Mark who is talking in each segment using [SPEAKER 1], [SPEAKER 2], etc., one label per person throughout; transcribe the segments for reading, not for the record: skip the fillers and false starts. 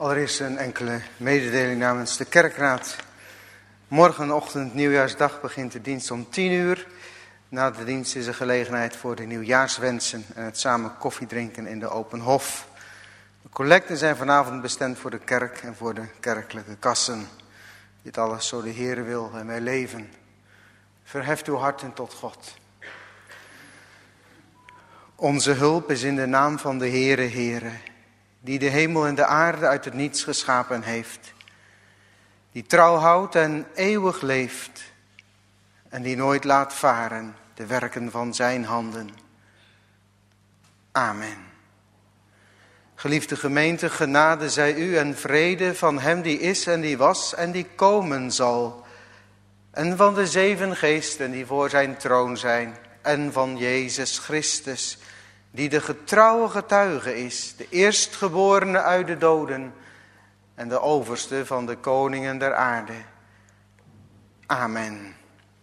[SPEAKER 1] Allereerst een enkele mededeling namens de kerkraad. Morgenochtend, nieuwjaarsdag, begint de dienst om 10:00. Na de dienst is er gelegenheid voor de nieuwjaarswensen en het samen koffie drinken in de open hof. De collecten zijn vanavond bestemd voor de kerk en voor de kerkelijke kassen. Dit alles zo de Heere wil en wij leven. Verheft uw harten tot God. Onze hulp is in de naam van de Heere, die de hemel en de aarde uit het niets geschapen heeft. Die trouw houdt en eeuwig leeft. En die nooit laat varen de werken van zijn handen. Amen. Geliefde gemeente, genade zij u en vrede van hem die is en die was en die komen zal. En van de 7 geesten die voor zijn troon zijn. En van Jezus Christus, die de getrouwe getuige is, de eerstgeborene uit de doden en de overste van de koningen der aarde. Amen.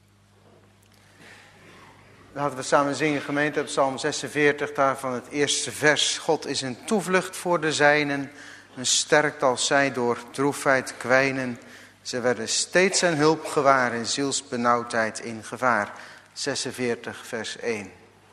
[SPEAKER 1] Laten we samen zingen, gemeente, op Psalm 46, daarvan het eerste vers. God is een toevlucht voor de zijnen, een sterkt als zij door droefheid kwijnen. Ze werden steeds zijn hulp gewaar in zielsbenauwdheid in gevaar. 46, vers 1.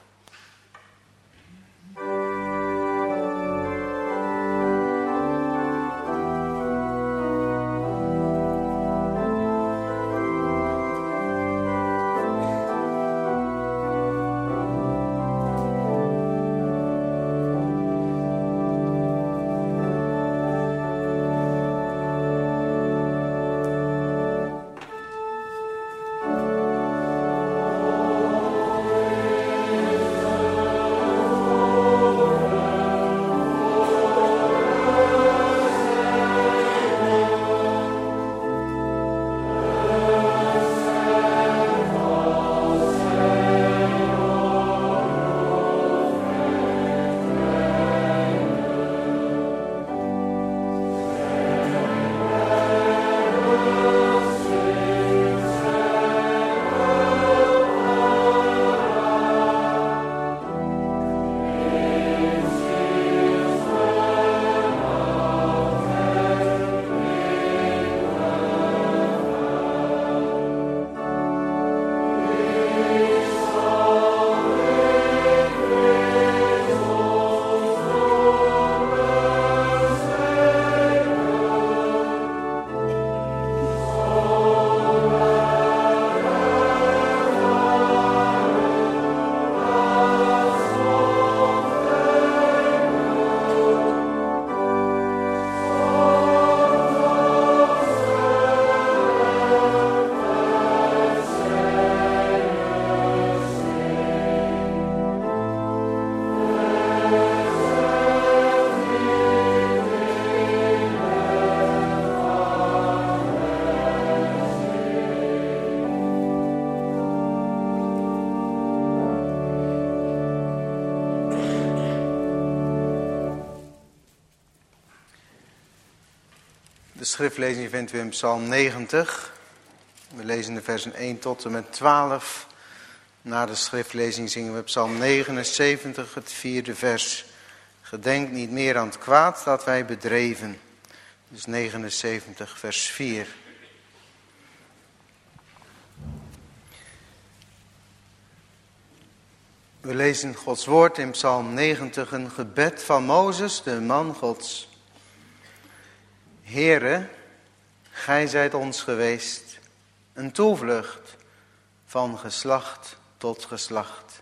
[SPEAKER 1] De schriftlezing vindt u in Psalm 90. We lezen de versen 1 tot en met 12. Na de schriftlezing zingen we Psalm 79, het 4e vers. Gedenk niet meer aan het kwaad dat wij bedreven. Dus 79, vers 4. We lezen Gods woord in Psalm 90, een gebed van Mozes, de man Gods. Heere, gij zijt ons geweest, een toevlucht van geslacht tot geslacht.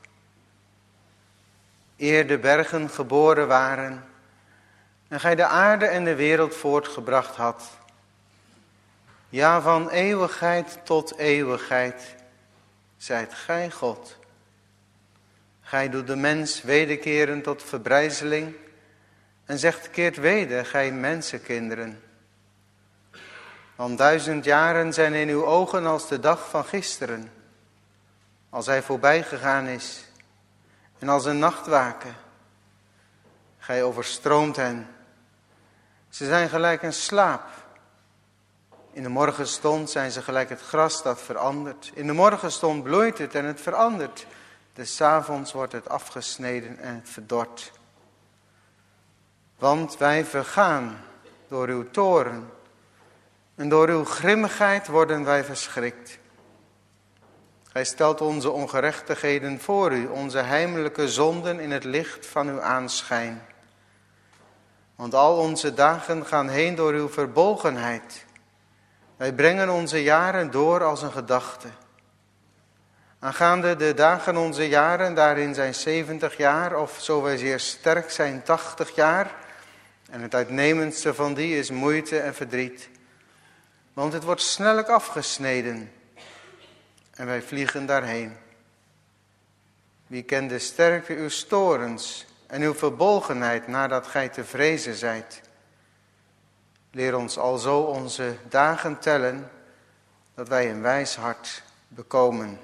[SPEAKER 1] Eer de bergen geboren waren en gij de aarde en de wereld voortgebracht had. Ja, van eeuwigheid tot eeuwigheid zijt gij God. Gij doet de mens wederkeren tot verbrijzeling en zegt keert weder, gij mensenkinderen. Want 1000 jaren zijn in uw ogen als de dag van gisteren, als hij voorbij gegaan is, en als een nachtwaken. Gij overstroomt hen. Ze zijn gelijk een slaap. In de morgenstond zijn ze gelijk het gras dat verandert. In de morgenstond bloeit het en het verandert. Des avonds wordt het afgesneden en het verdort. Want wij vergaan door uw toorn. En door uw grimmigheid worden wij verschrikt. Gij stelt onze ongerechtigheden voor u, onze heimelijke zonden in het licht van uw aanschijn. Want al onze dagen gaan heen door uw verbolgenheid. Wij brengen onze jaren door als een gedachte. Aangaande de dagen onze jaren, daarin zijn 70 jaar, of zo wij zeer sterk zijn 80 jaar. En het uitnemendste van die is moeite en verdriet. Want het wordt snellijk afgesneden. En wij vliegen daarheen. Wie kent de sterkte uw torens en uw verbolgenheid nadat gij te vrezen zijt? Leer ons alzo onze dagen tellen, dat wij een wijs hart bekomen.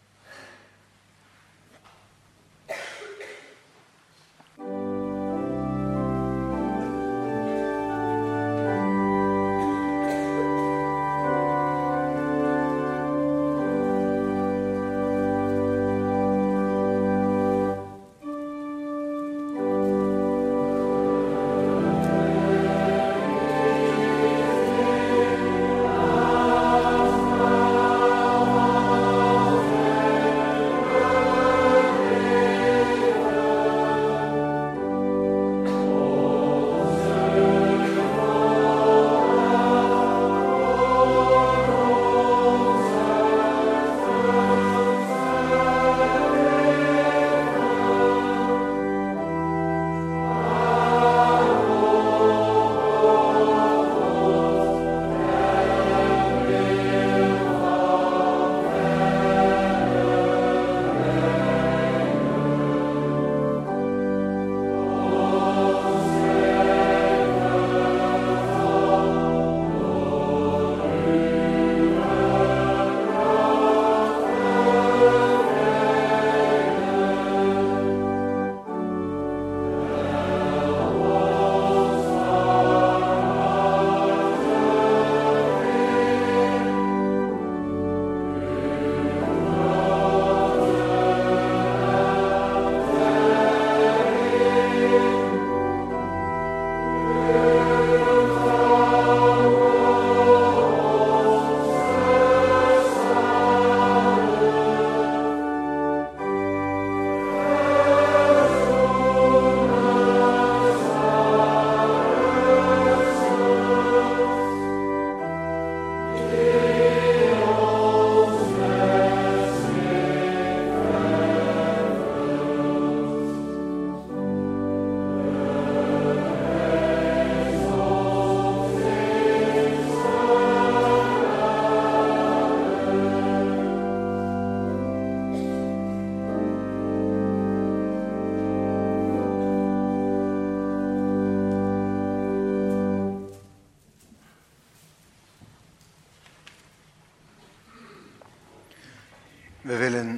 [SPEAKER 1] We willen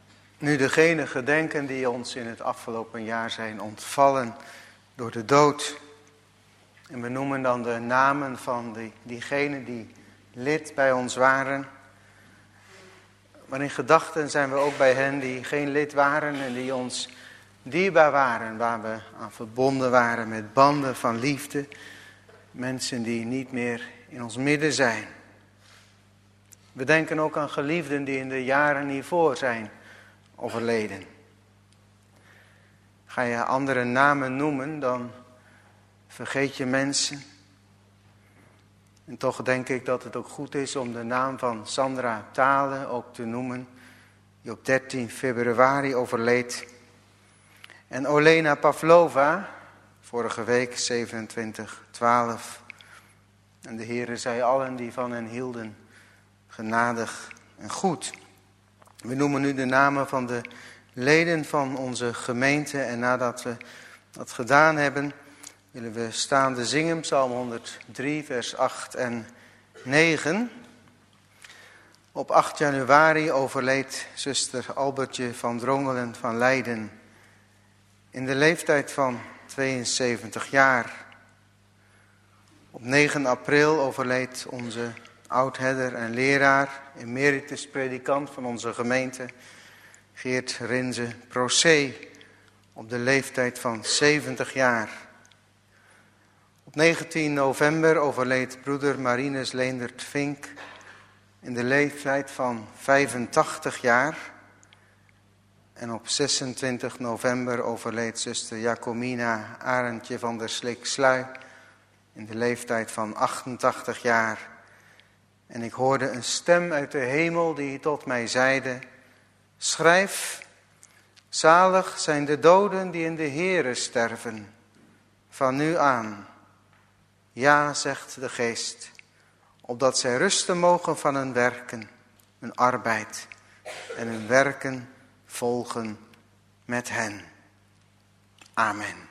[SPEAKER 1] nu degenen gedenken die ons in het afgelopen jaar zijn ontvallen door de dood. En we noemen dan de namen van diegenen die lid bij ons waren. Maar in gedachten zijn we ook bij hen die geen lid waren en die ons dierbaar waren. Waar we aan verbonden waren met banden van liefde. Mensen die niet meer in ons midden zijn. We denken ook aan geliefden die in de jaren hiervoor zijn overleden. Ga je andere namen noemen, dan vergeet je mensen. En toch denk ik dat het ook goed is om de naam van Sandra Thale ook te noemen, die op 13 februari overleed. En Olena Pavlova, vorige week 27/12. En de Heere zij allen die van hen hielden, genadig en goed. We noemen nu de namen van de leden van onze gemeente. En nadat we dat gedaan hebben, willen we staande zingen. Psalm 103, vers 8 en 9. Op 8 januari overleed zuster Albertje van Drongelen van Leiden. In de leeftijd van 72 jaar. Op 9 april overleed onze oudherder en leraar, emeritus predikant van onze gemeente, Geert Rinze Procé, op de leeftijd van 70 jaar. Op 19 november overleed broeder Marinus Leendert Vink in de leeftijd van 85 jaar. En op 26 november overleed zuster Jacomina Arendtje van der Slik-Slui in de leeftijd van 88 jaar. En ik hoorde een stem uit de hemel die tot mij zeide: schrijf, zalig zijn de doden die in de Heere sterven, van nu aan. Ja, zegt de Geest, opdat zij rusten mogen van hun werken, hun arbeid en hun werken volgen met hen. Amen.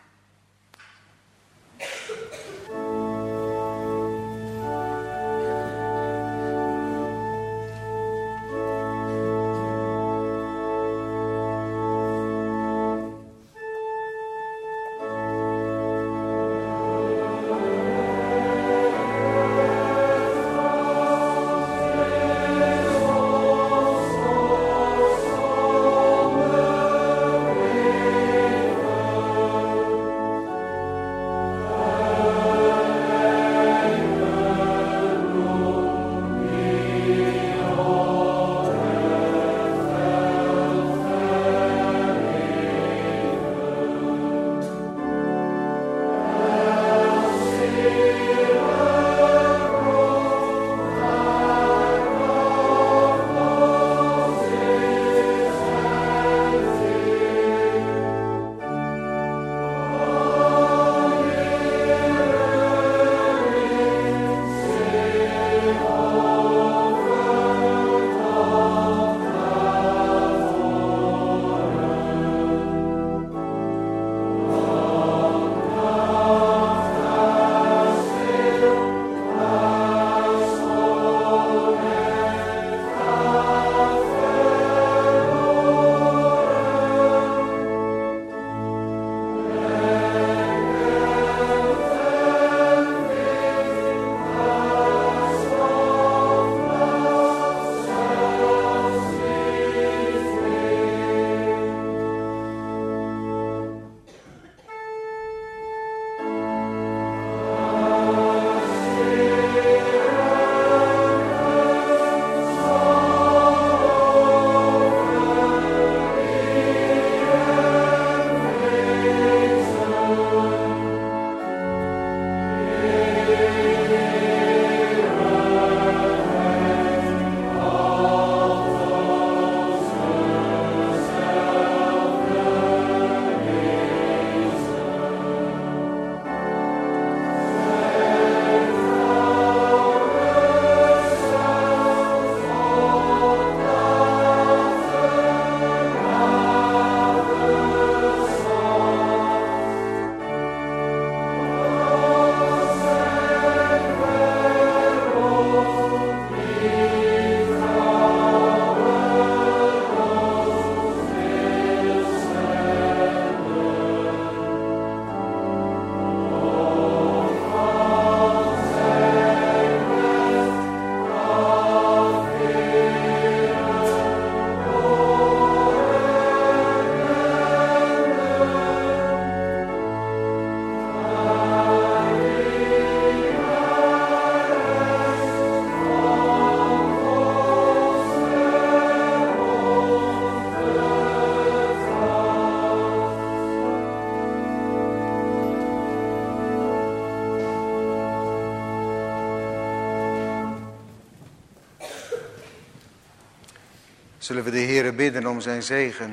[SPEAKER 1] Zullen we de Heere bidden om zijn zegen.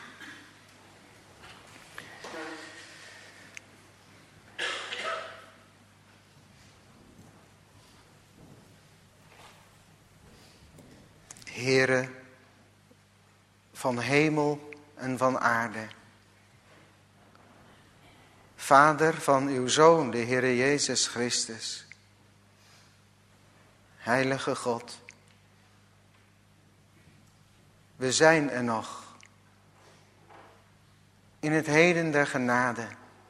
[SPEAKER 1] Heere van hemel en van aarde. Vader van uw Zoon, de Heere Jezus Christus. Heilige God. We zijn er nog. In het heden der genade.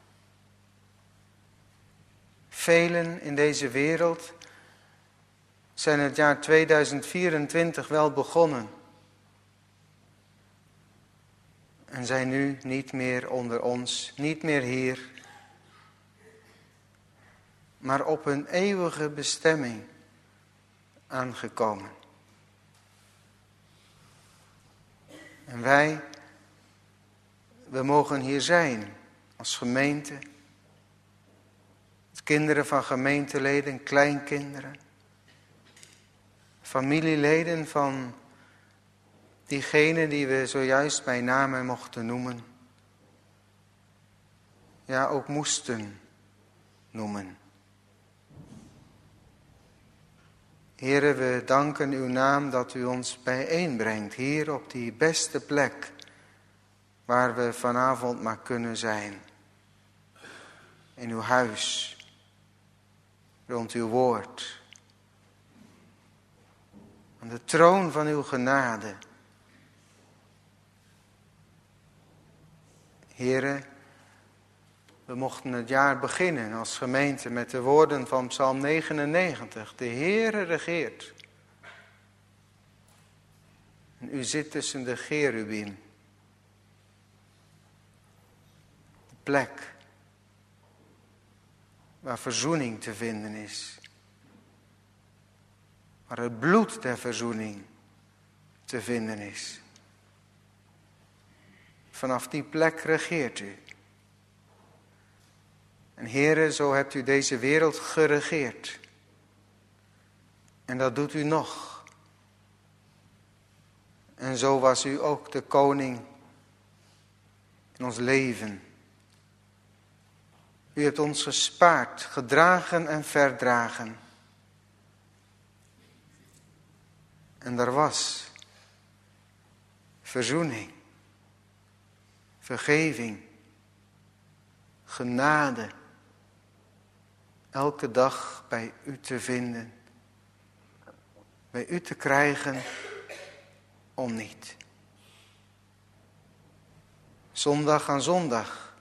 [SPEAKER 1] Velen in deze wereld zijn het jaar 2024 wel begonnen. En zijn nu niet meer onder ons, niet meer hier. maar op hun eeuwige bestemming aangekomen. En we mogen hier zijn als gemeente, als kinderen van gemeenteleden, kleinkinderen, familieleden van diegenen die we zojuist bij naam mochten noemen. Ja, ook moesten noemen. Heere, we danken uw naam dat u ons bijeenbrengt hier op die beste plek waar we vanavond maar kunnen zijn. In uw huis, rond uw woord, aan de troon van uw genade. Heere, we mochten het jaar beginnen als gemeente met de woorden van Psalm 99. De Heere regeert. En u zit tussen de cherubim. De plek waar verzoening te vinden is. Waar het bloed der verzoening te vinden is. Vanaf die plek regeert u. En Heere, zo hebt u deze wereld geregeerd. En dat doet u nog. En zo was u ook de koning in ons leven. U hebt ons gespaard, gedragen en verdragen. En er was verzoening, vergeving, genade. Elke dag bij u te vinden. Bij u te krijgen om niet. Zondag aan zondag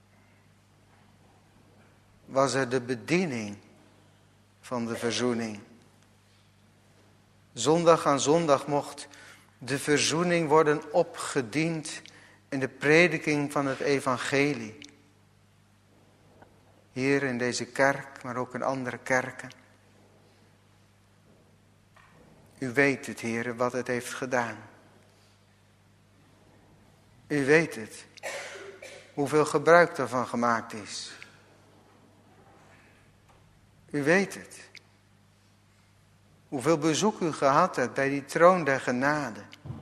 [SPEAKER 1] was er de bediening van de verzoening. Zondag aan zondag mocht de verzoening worden opgediend in de prediking van het evangelie. Hier in deze kerk, maar ook in andere kerken. U weet het, Heere, wat het heeft gedaan. U weet het, hoeveel gebruik daarvan gemaakt is. U weet het, hoeveel bezoek u gehad hebt bij die troon der genade.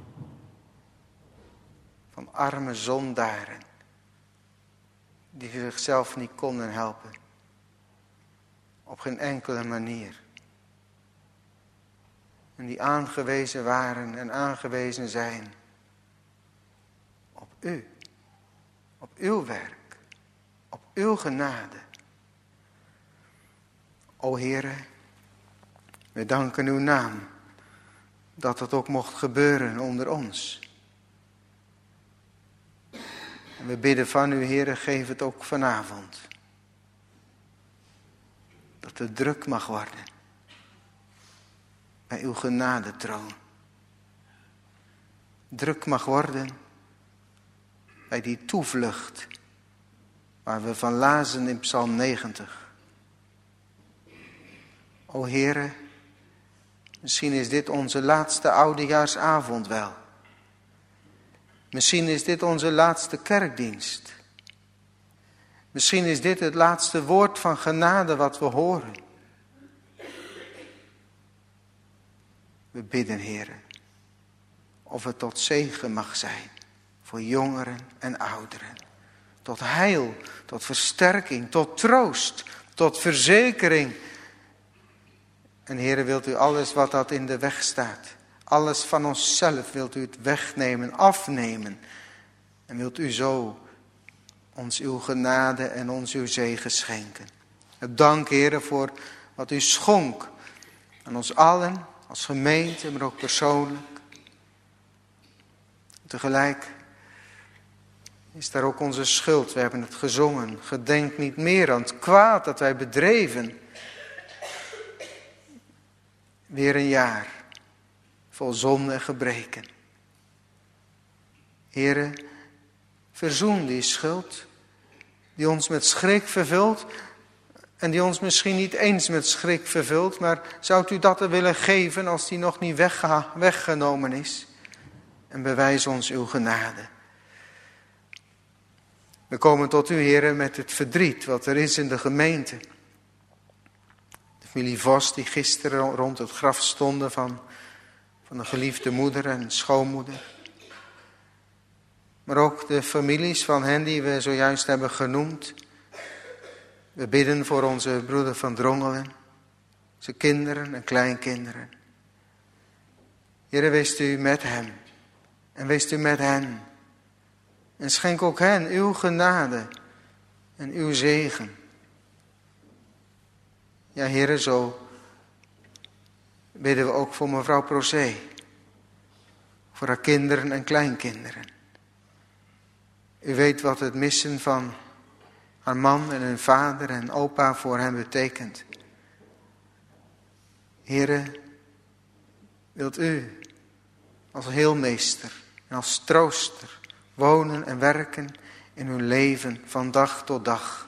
[SPEAKER 1] Van arme zondaren, die zichzelf niet konden helpen. Op geen enkele manier. En die aangewezen waren en aangewezen zijn. Op u. Op uw werk. Op uw genade. O Heere, we danken uw naam. Dat het ook mocht gebeuren onder ons. En we bidden van u, Heere, geef het ook vanavond. Dat het druk mag worden. Bij uw genadetroon. Druk mag worden. Bij die toevlucht. Waar we van lazen in Psalm 90. O Heere, misschien is dit onze laatste oudejaarsavond wel. Misschien is dit onze laatste kerkdienst. Misschien is dit het laatste woord van genade wat we horen. We bidden, Heere, of het tot zegen mag zijn voor jongeren en ouderen. Tot heil, tot versterking, tot troost, tot verzekering. En Heere, wilt u alles wat dat in de weg staat, alles van onszelf wilt u het wegnemen, afnemen. En wilt u zo ons uw genade en ons uw zegen schenken. Dank, Heere, voor wat u schonk aan ons allen, als gemeente, maar ook persoonlijk. Tegelijk is daar ook onze schuld. We hebben het gezongen. Gedenk niet meer aan het kwaad dat wij bedreven. Weer een jaar vol zonde en gebreken. Heere, verzoen die schuld die ons met schrik vervult En die ons misschien niet eens met schrik vervult, maar zou u dat er willen geven als die nog niet weggenomen is? En bewijs ons uw genade. We komen tot u, Heere, met het verdriet wat er is in de gemeente. De familie Vos die gisteren rond het graf stonden van een geliefde moeder en schoonmoeder. Maar ook de families van hen die we zojuist hebben genoemd. We bidden voor onze broeder van Drongelen, zijn kinderen en kleinkinderen. Heere, wees u met hem en wees u met hen. En schenk ook hen uw genade en uw zegen. Ja, Heere, zo bidden we ook voor mevrouw Procé. Voor haar kinderen en kleinkinderen. U weet wat het missen van haar man en hun vader en opa voor hen betekent. Heere, wilt u als heelmeester en als trooster wonen en werken in hun leven van dag tot dag.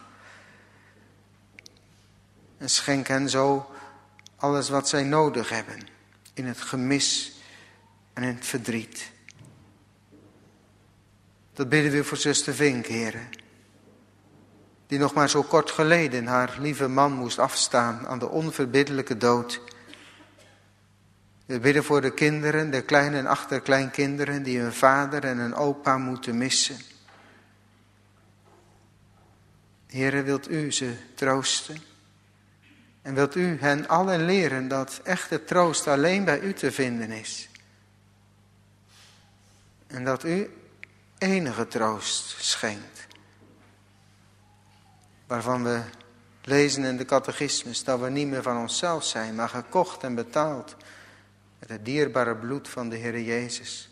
[SPEAKER 1] En schenk hen zo alles wat zij nodig hebben in het gemis en in het verdriet. Dat bidden we voor zuster Vink, Heere. Die nog maar zo kort geleden haar lieve man moest afstaan aan de onverbiddelijke dood. We bidden voor de kinderen, de kleine en achterkleinkinderen die hun vader en hun opa moeten missen. Heere, wilt u ze troosten? En wilt u hen allen leren dat echte troost alleen bij u te vinden is? En dat u enige troost schenkt. Waarvan we lezen in de catechismus dat we niet meer van onszelf zijn, maar gekocht en betaald met het dierbare bloed van de Heer Jezus.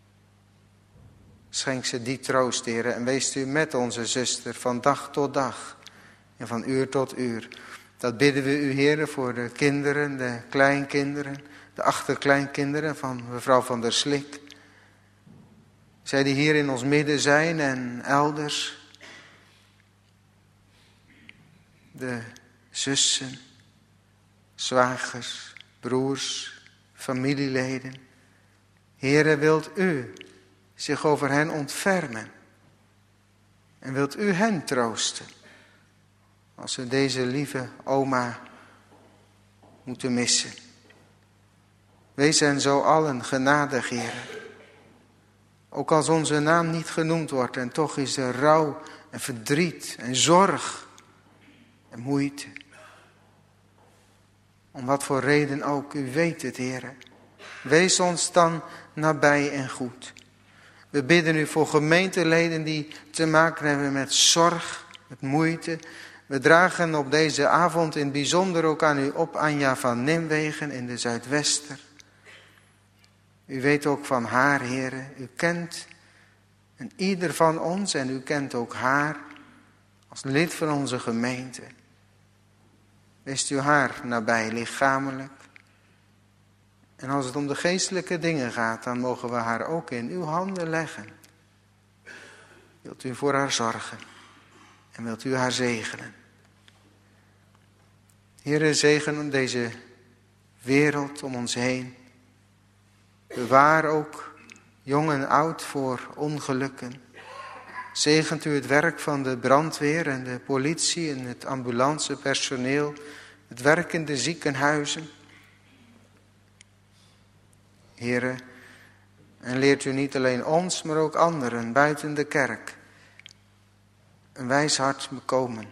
[SPEAKER 1] Schenk ze die troost, Heer, en wees u met onze zuster van dag tot dag en van uur tot uur. Dat bidden we u, Heer, voor de kinderen, de kleinkinderen, de achterkleinkinderen van mevrouw van der Slik. Zij die hier in ons midden zijn en elders. De zussen, zwagers, broers, familieleden. Heere, wilt u zich over hen ontfermen? En wilt u hen troosten? Als ze deze lieve oma moeten missen. Wees hen zo allen genadig, Heere. Ook als onze naam niet genoemd wordt en toch is er rouw en verdriet en zorg en moeite. Om wat voor reden ook, u weet het, Heere. Wees ons dan nabij en goed. We bidden u voor gemeenteleden die te maken hebben met zorg, met moeite. We dragen op deze avond in het bijzonder ook aan u op Anja van Nimwegen in de Zuidwester. U weet ook van haar, Heere. U kent en ieder van ons en u kent ook haar als lid van onze gemeente. Wees u haar nabij lichamelijk. En als het om de geestelijke dingen gaat, dan mogen we haar ook in uw handen leggen. Wilt u voor haar zorgen en wilt u haar zegenen. Heere, zegen deze wereld om ons heen. Bewaar ook jong en oud voor ongelukken. Zegent u het werk van de brandweer en de politie en het ambulancepersoneel, het werk in de ziekenhuizen. Heere, en leert u niet alleen ons, maar ook anderen buiten de kerk een wijs hart bekomen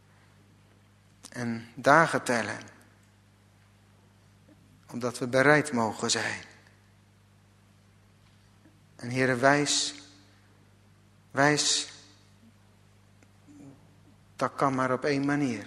[SPEAKER 1] en dagen tellen, omdat we bereid mogen zijn. En Heere, wijs, dat kan maar op één manier.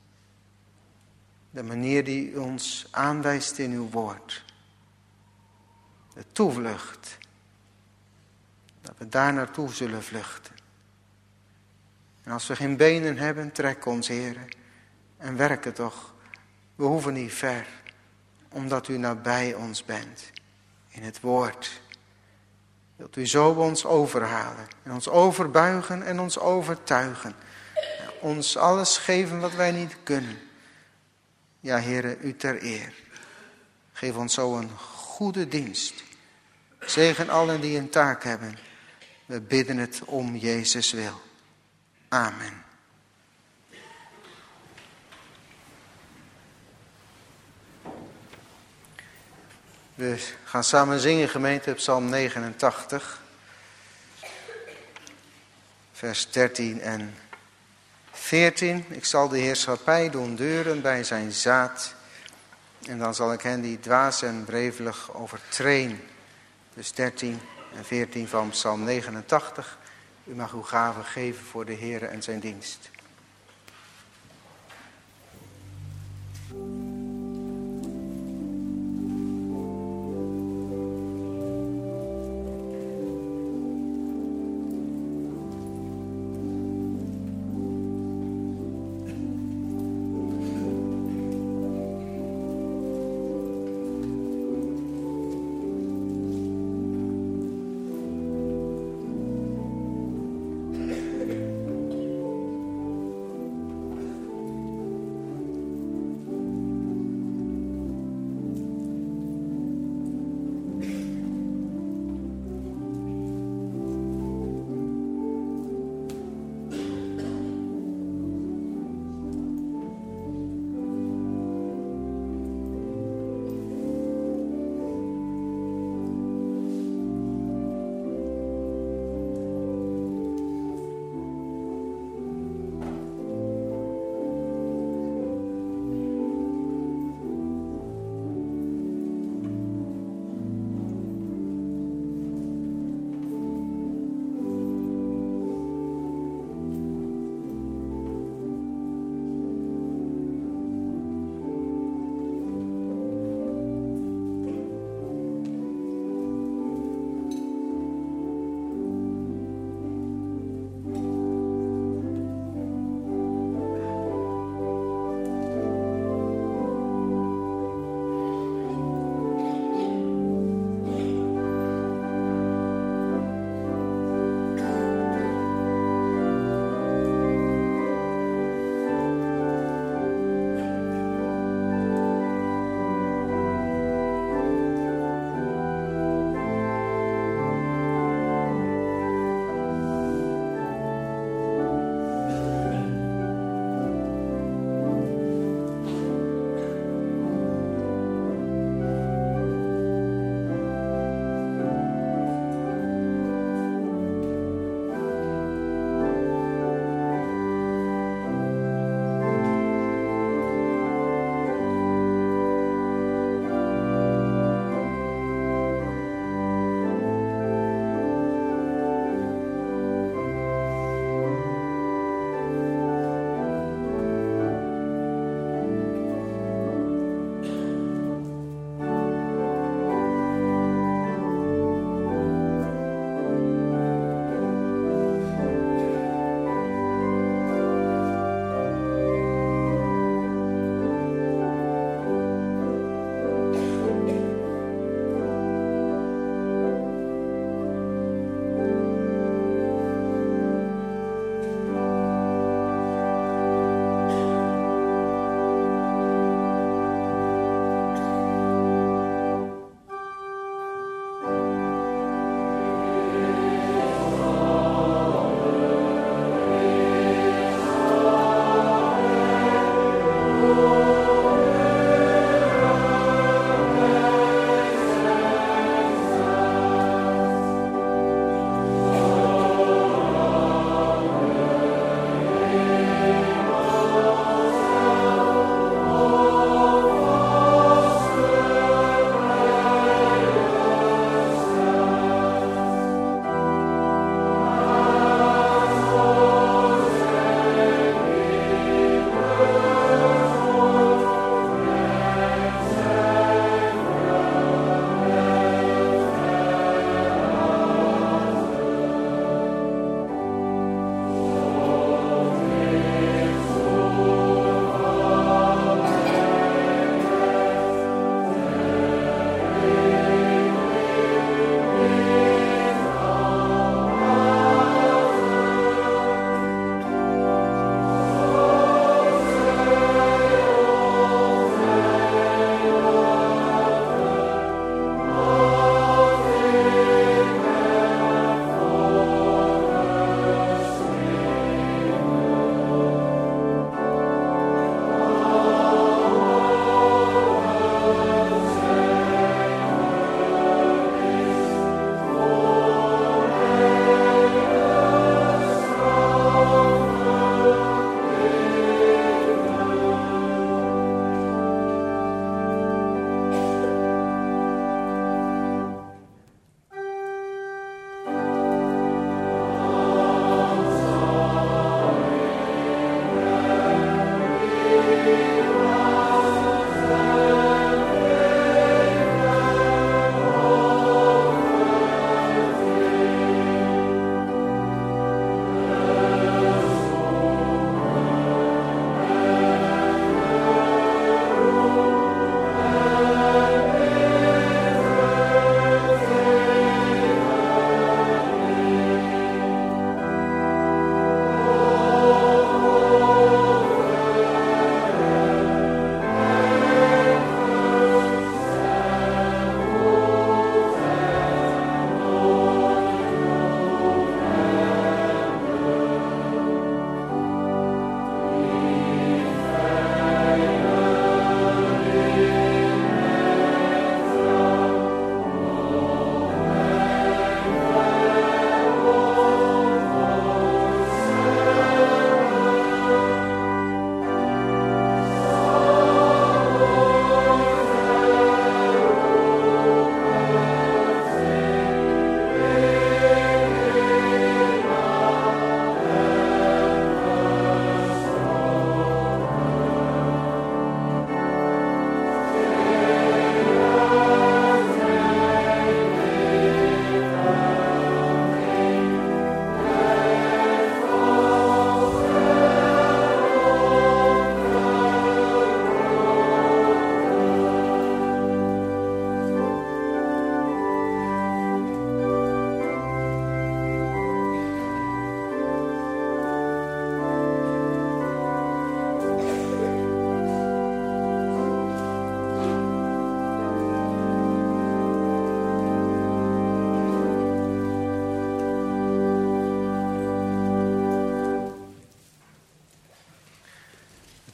[SPEAKER 1] De manier die u ons aanwijst in uw woord. De toevlucht. Dat we daar naartoe zullen vluchten. En als we geen benen hebben, trek ons, Heere. En werk het toch. We hoeven niet ver. Omdat u nabij ons bent. In het woord. Wilt u zo ons overhalen. En ons overbuigen en ons overtuigen. ons alles geven wat wij niet kunnen. Ja, Heere, u ter eer. Geef ons zo een goede dienst. Zegen allen die een taak hebben. We bidden het om Jezus wil. Amen. We gaan samen zingen, gemeente, Psalm 89. Vers 13 en 14. Ik zal de heerschappij doen duren bij zijn zaad. En dan zal ik hen die dwaas en wrevelig overtreden. Dus 13 en 14 van Psalm 89. U mag uw gave geven voor de Heere en zijn dienst.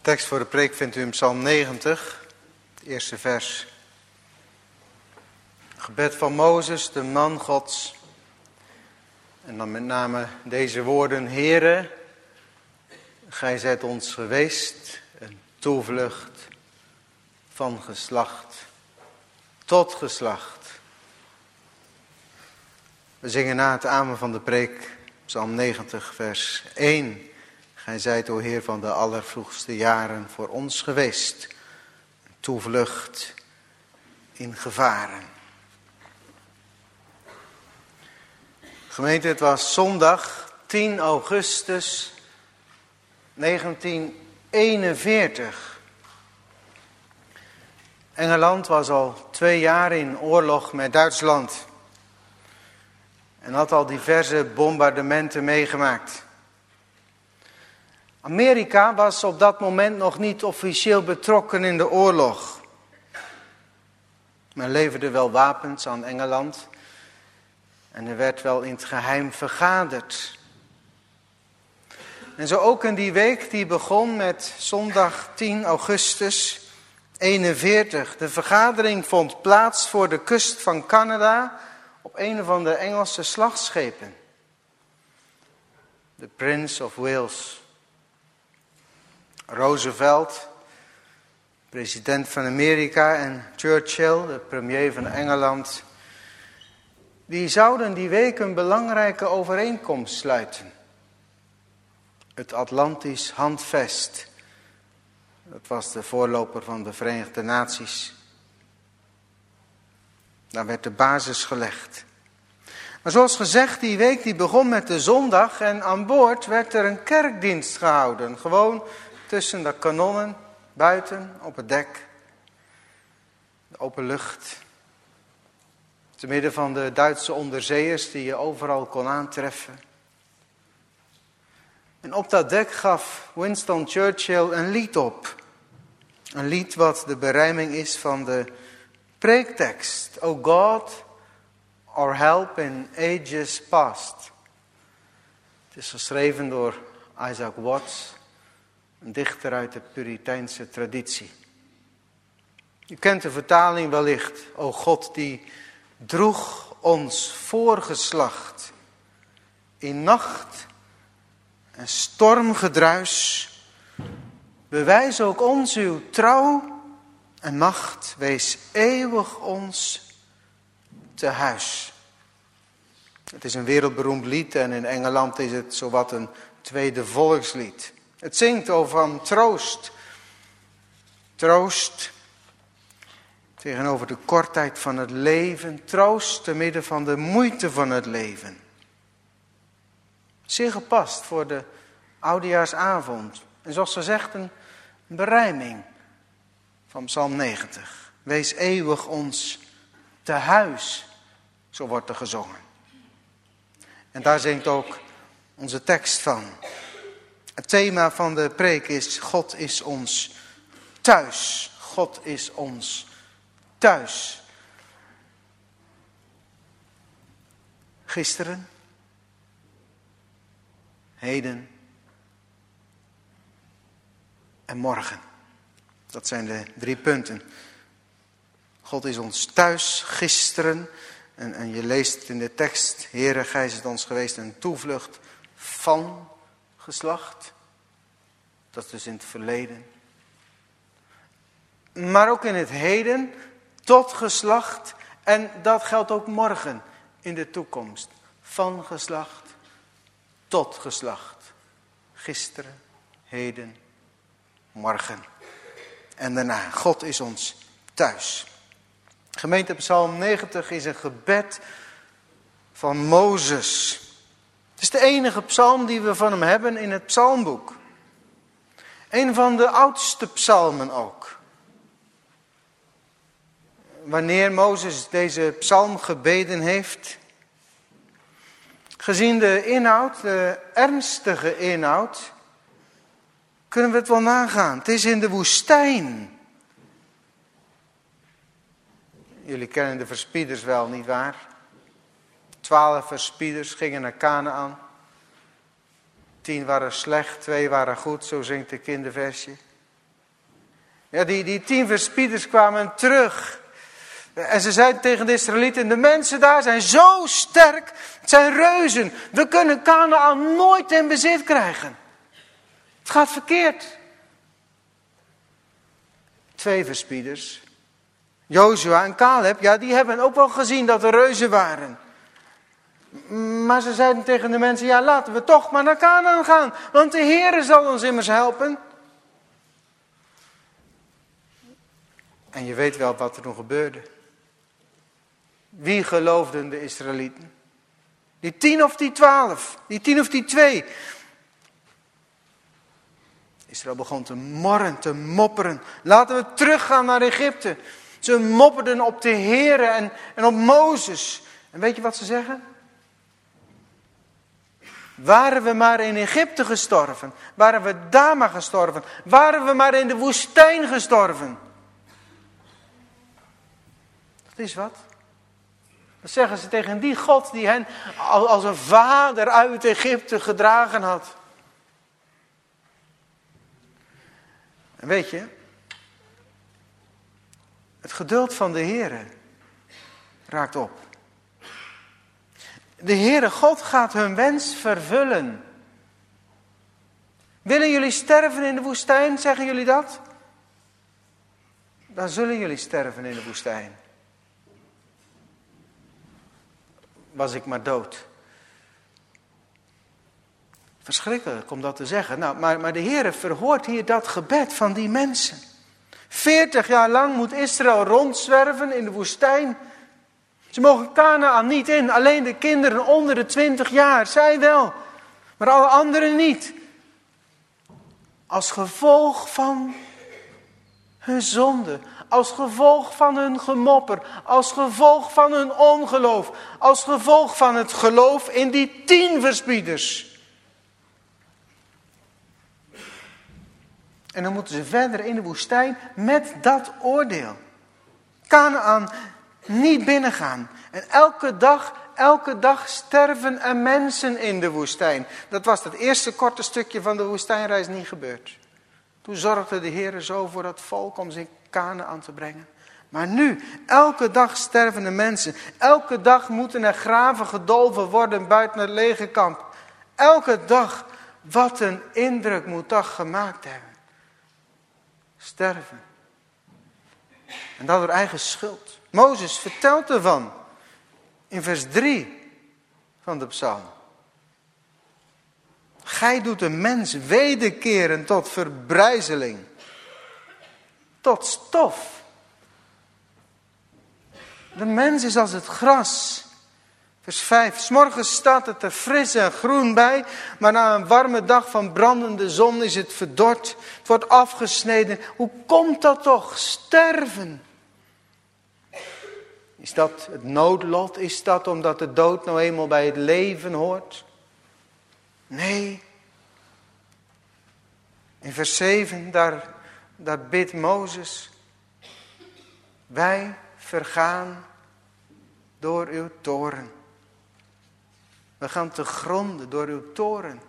[SPEAKER 1] Tekst voor de preek vindt u in Psalm 90, het eerste vers. Gebed van Mozes, de man Gods. En dan met name deze woorden: Heere, gij zijt ons geweest, een toevlucht van geslacht tot geslacht. We zingen na het amen van de preek, Psalm 90, vers 1. Gij zijt, o Heer, van de allervroegste jaren voor ons geweest, een toevlucht in gevaren. Gemeente, het was zondag 10 augustus 1941. Engeland was al 2 jaar in oorlog met Duitsland en had al diverse bombardementen meegemaakt. Amerika was op dat moment nog niet officieel betrokken in de oorlog. Men leverde wel wapens aan Engeland en er werd wel in het geheim vergaderd. En zo ook in die week die begon met zondag 10 augustus 41. De vergadering vond plaats voor de kust van Canada op een van de Engelse slagschepen. De Prince of Wales. Roosevelt, president van Amerika, en Churchill, de premier van Engeland, die zouden die week een belangrijke overeenkomst sluiten. Het Atlantisch Handvest. Dat was de voorloper van de Verenigde Naties. Daar werd de basis gelegd. Maar zoals gezegd, die week die begon met de zondag en aan boord werd er een kerkdienst gehouden. Gewoon tussen de kanonnen, buiten, op het dek. De open lucht. Te midden van de Duitse onderzeeërs die je overal kon aantreffen. En op dat dek gaf Winston Churchill een lied op. Een lied wat de berijming is van de preektekst. O God, our help in ages past. Het is geschreven door Isaac Watts, een dichter uit de Puriteinse traditie. U kent de vertaling wellicht. O God, die droeg ons voorgeslacht in nacht en stormgedruis. Bewijs ook ons uw trouw en macht. Wees eeuwig ons te huis. Het is een wereldberoemd lied en in Engeland is het zowat een tweede volkslied. Het zingt over troost. Troost tegenover de kortheid van het leven. Troost te midden van de moeite van het leven. Zeer gepast voor de oudejaarsavond. En zoals gezegd een berijming van Psalm 90. Wees eeuwig ons te huis. Zo wordt er gezongen. En daar zingt ook onze tekst van. Het thema van de preek is: God is ons thuis. God is ons thuis. Gisteren, heden en morgen. Dat zijn de 3 punten. God is ons thuis, gisteren. En je leest in de tekst: Heere, gij zijt ons geweest een toevlucht van geslacht. Dat is dus in het verleden. Maar ook in het heden, tot geslacht. En dat geldt ook morgen, in de toekomst. Van geslacht tot geslacht. Gisteren, heden, morgen. En daarna, God is ons thuis. Gemeente, Psalm 90 is een gebed van Mozes. Het is de enige psalm die we van hem hebben in het psalmboek. Een van de oudste psalmen ook. Wanneer Mozes deze psalm gebeden heeft, gezien de inhoud, de ernstige inhoud, kunnen we het wel nagaan. Het is in de woestijn. Jullie kennen de verspieders wel, nietwaar? 12 verspieders gingen naar Kanaan. 10 waren slecht, 2 waren goed, zo zingt de kinderversje. Ja, die 10 verspieders kwamen terug. En ze zeiden tegen de Israëlieten, de mensen daar zijn zo sterk. Het zijn reuzen. We kunnen Kanaan nooit in bezit krijgen. Het gaat verkeerd. 2 verspieders, Jozua en Caleb, ja, die hebben ook wel gezien dat er reuzen waren. Maar ze zeiden tegen de mensen, ja, laten we toch maar naar Kanaan gaan. Want de Heere zal ons immers helpen. En je weet wel wat er toen gebeurde. Wie geloofden de Israëlieten? Die 10 of die 12? Die 10 of die 2? Israël begon te morren, te mopperen. Laten we teruggaan naar Egypte. Ze mopperden op de Heere en op Mozes. En weet je wat ze zeggen? Waren we maar in Egypte gestorven. Waren we daar maar gestorven. Waren we maar in de woestijn gestorven. Dat is wat. Dat zeggen ze tegen die God die hen als een vader uit Egypte gedragen had. En weet je, het geduld van de Heere raakt op. De Heere God gaat hun wens vervullen. Willen jullie sterven in de woestijn, zeggen jullie dat? Dan zullen jullie sterven in de woestijn. Was ik maar dood. Verschrikkelijk om dat te zeggen. Nou, maar de Heere verhoort hier dat gebed van die mensen. 40 jaar lang moet Israël rondzwerven in de woestijn. Ze mogen Kanaan niet in. Alleen de kinderen onder de 20 jaar. Zij wel. Maar alle anderen niet. Als gevolg van hun zonde. Als gevolg van hun gemopper. Als gevolg van hun ongeloof. Als gevolg van het geloof in die 10 verspieders. En dan moeten ze verder in de woestijn met dat oordeel. Kanaan niet binnengaan. En elke dag sterven er mensen in de woestijn. Dat was het eerste korte stukje van de woestijnreis niet gebeurd. Toen zorgde de Heer zo voor dat volk om zich Kanaan te brengen. Maar nu, elke dag sterven er mensen. Elke dag moeten er graven gedolven worden buiten het legerkamp. Elke dag, wat een indruk moet dat gemaakt hebben. Sterven. En dat door eigen schuld. Mozes vertelt ervan. In vers 3 van de psalm. Gij doet de mens wederkeren tot verbrijzeling. Tot stof. De mens is als het gras. Vers 5. 's Morgens staat het er fris en groen bij. Maar na een warme dag van brandende zon is het verdord. Het wordt afgesneden. Hoe komt dat toch? Sterven. Is dat het noodlot? Is dat omdat de dood nou eenmaal bij het leven hoort? Nee. In vers 7, daar bidt Mozes. Wij vergaan door uw toorn. We gaan te gronden door uw toorn.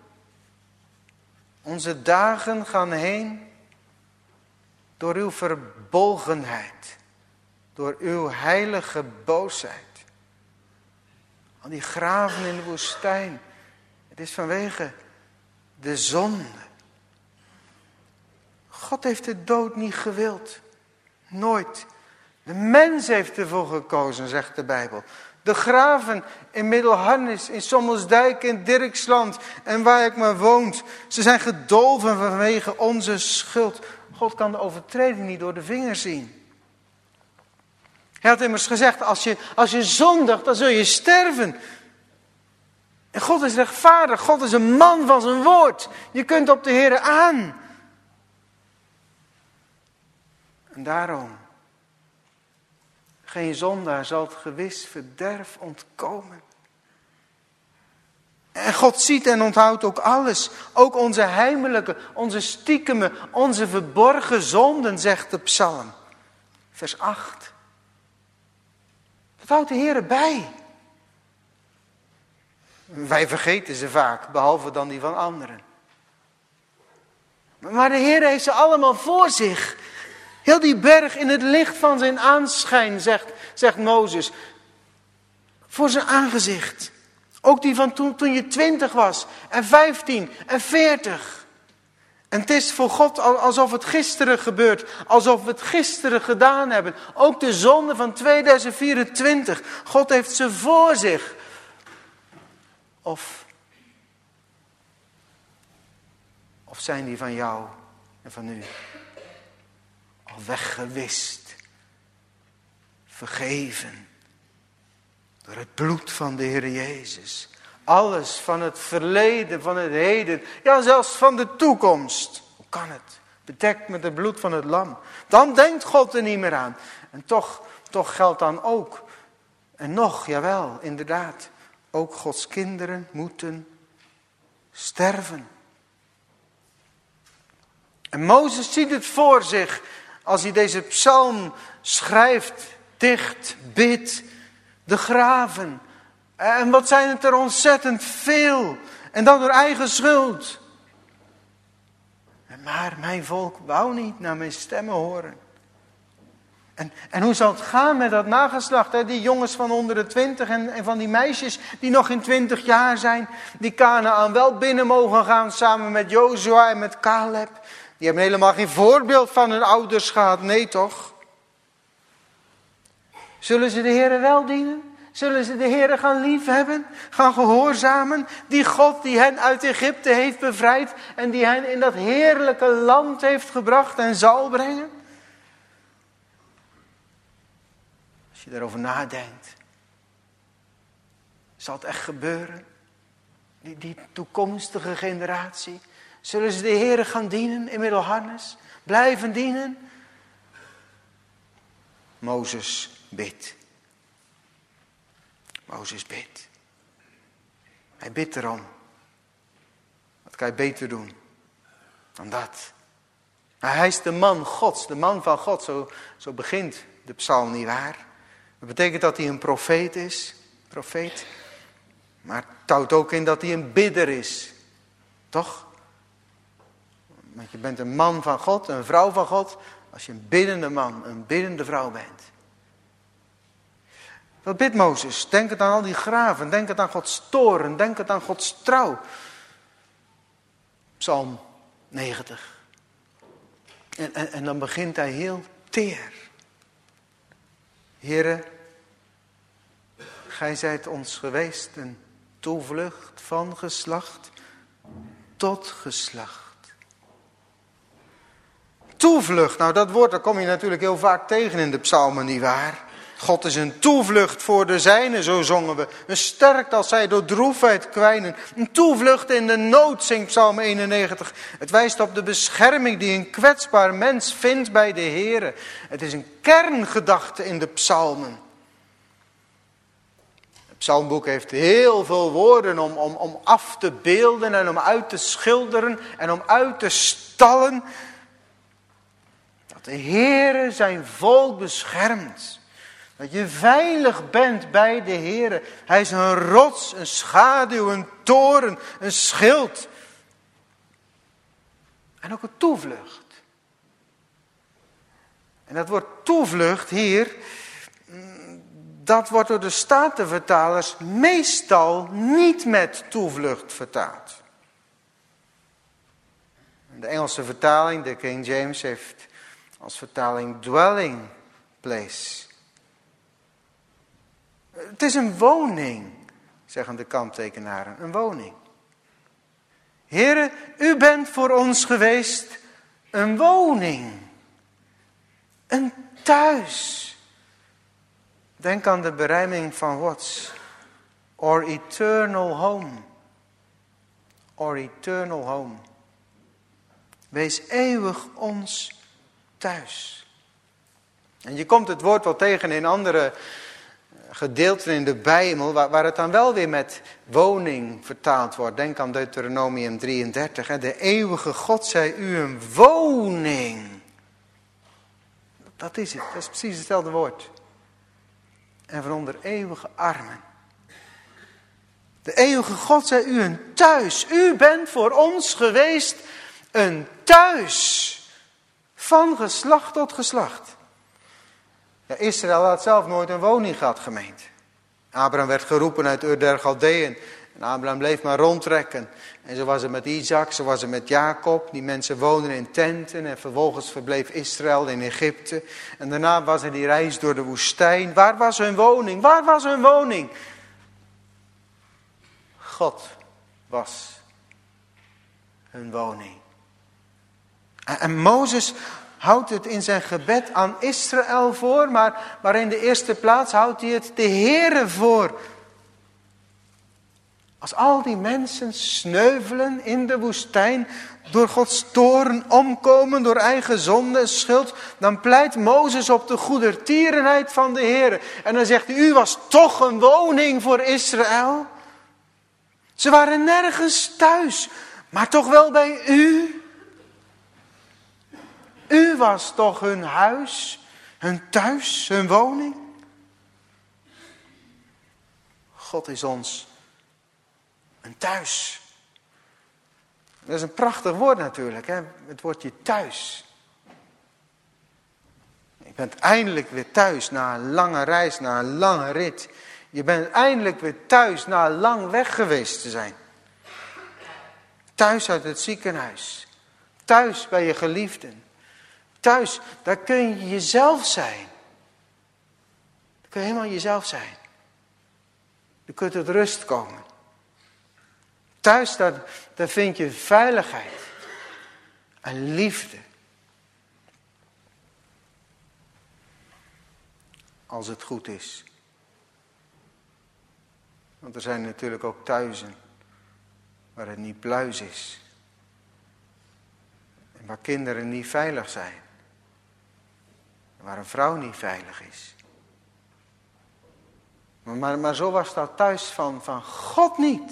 [SPEAKER 1] Onze dagen gaan heen door uw verbolgenheid. Door uw heilige boosheid. Al die graven in de woestijn. Het is vanwege de zonde. God heeft de dood niet gewild. Nooit. De mens heeft ervoor gekozen, zegt de Bijbel. De graven in Middelharnis, in Sommelsdijk, in Dirksland en waar ik maar woont. Ze zijn gedolven vanwege onze schuld. God kan de overtreding niet door de vingers zien. Hij had immers gezegd, als je zondigt, dan zul je sterven. En God is rechtvaardig. God is een man van zijn woord. Je kunt op de Heere aan. En daarom, geen zondaar zal het gewis verderf ontkomen. En God ziet en onthoudt ook alles. Ook onze heimelijke, onze stiekeme, onze verborgen zonden, zegt de psalm. Vers 8. Dat houdt de Heer bij. Wij vergeten ze vaak, behalve dan die van anderen. Maar de Heer heeft ze allemaal voor zich. Heel die berg in het licht van zijn aanschijn, zegt Mozes. Voor zijn aangezicht. Ook die van toen je 20 was. En 15 en 40. En het is voor God alsof het gisteren gebeurt. Alsof we het gisteren gedaan hebben. Ook de zonde van 2024. God heeft ze voor zich. Of zijn die van jou en van u al weggewist, vergeven door het bloed van de Heer Jezus. Alles van het verleden, van het heden, ja zelfs van de toekomst. Hoe kan het? Bedekt met het bloed van het lam. Dan denkt God er niet meer aan. En toch geldt dan ook, en nog, jawel, inderdaad, ook Gods kinderen moeten sterven. En Mozes ziet het voor zich als hij deze psalm schrijft, dicht, bidt, de graven. En wat zijn het er ontzettend veel. En dan door eigen schuld. Maar mijn volk wou niet naar mijn stemmen horen. En hoe zal het gaan met dat nageslacht? Hè? Die jongens van onder de 20 en van die meisjes die nog in 20 jaar zijn. Die Kanaan wel binnen mogen gaan samen met Jozua en met Caleb. Die hebben helemaal geen voorbeeld van hun ouders gehad. Nee toch? Zullen ze de Heere wel dienen? Zullen ze de Heere gaan liefhebben? Gaan gehoorzamen? Die God die hen uit Egypte heeft bevrijd. En die hen in dat heerlijke land heeft gebracht en zal brengen? Als je daarover nadenkt. Zal het echt gebeuren? Die toekomstige generatie. Zullen ze de Heere gaan dienen in Middelharnis? Blijven dienen? Mozes bidt. Mozes bidt. Hij bidt erom. Wat kan je beter doen dan dat? Maar hij is de man Gods, de man van God. Zo begint de psalm niet waar. Dat betekent dat hij een profeet is. Profeet. Maar het houdt ook in dat hij een bidder is. Toch? Want je bent een man van God, een vrouw van God. Als je een biddende man, een biddende vrouw bent. Wat bidt Mozes? Denk het aan al die graven. Denk het aan Gods toren. Denk het aan Gods trouw. Psalm 90. En dan begint hij heel teer. Heere, gij zijt ons geweest een toevlucht van geslacht tot geslacht. Toevlucht, nou dat woord, daar kom je natuurlijk heel vaak tegen in de psalmen, nietwaar? God is een toevlucht voor de zijnen, zo zongen we. Een sterkte als zij door droefheid kwijnen. Een toevlucht in de nood, zingt psalm 91. Het wijst op de bescherming die een kwetsbaar mens vindt bij de Heere. Het is een kerngedachte in de psalmen. Het psalmboek heeft heel veel woorden om af te beelden en om uit te schilderen en om uit te stallen. Dat de Heere zijn volk beschermt. Dat je veilig bent bij de Heere. Hij is een rots, een schaduw, een toren, een schild. En ook een toevlucht. En dat woord toevlucht hier, dat wordt door de Statenvertalers meestal niet met toevlucht vertaald. De Engelse vertaling, de King James, heeft als vertaling dwelling place. Het is een woning, zeggen de kanttekenaren, een woning. Heere, u bent voor ons geweest een woning, een thuis. Denk aan de berijming van Watts. Or eternal home. Or eternal home. Wees eeuwig ons thuis. En je komt het woord wel tegen in andere gedeelten in de Bijbel, waar het dan wel weer met woning vertaald wordt. Denk aan Deuteronomium 33. Hè? De eeuwige God zij u een woning. Dat is het, dat is precies hetzelfde woord. En van onder eeuwige armen. De eeuwige God zij u een thuis. U bent voor ons geweest een thuis. Van geslacht tot geslacht. Ja, Israël had zelf nooit een woning gehad, gemeente. Abraham werd geroepen uit Ur der Chaldeeën. En Abraham bleef maar rondtrekken. En zo was het met Isaac, zo was het met Jacob. Die mensen woonden in tenten. En vervolgens verbleef Israël in Egypte. En daarna was er die reis door de woestijn. Waar was hun woning? Waar was hun woning? God was hun woning. En Mozes houdt het in zijn gebed aan Israël voor. Maar in de eerste plaats houdt hij het de Heere voor. Als al die mensen sneuvelen in de woestijn, door Gods toorn omkomen, door eigen zonde en schuld, dan pleit Mozes op de goedertierenheid van de Heer. En dan zegt hij, u was toch een woning voor Israël. Ze waren nergens thuis, maar toch wel bij u. U was toch hun huis, hun thuis, hun woning. God is ons een thuis. Dat is een prachtig woord natuurlijk, hè? Het woordje thuis. Je bent eindelijk weer thuis na een lange reis, na een lange rit. Je bent eindelijk weer thuis na lang weg geweest te zijn. Thuis uit het ziekenhuis. Thuis bij je geliefden. Thuis, daar kun je jezelf zijn. Daar kun je helemaal jezelf zijn. Je kunt tot rust komen. Thuis, daar vind je veiligheid en liefde. Als het goed is. Want er zijn natuurlijk ook thuizen waar het niet pluis is. En waar kinderen niet veilig zijn. En waar een vrouw niet veilig is. Maar zo was dat thuis van God niet.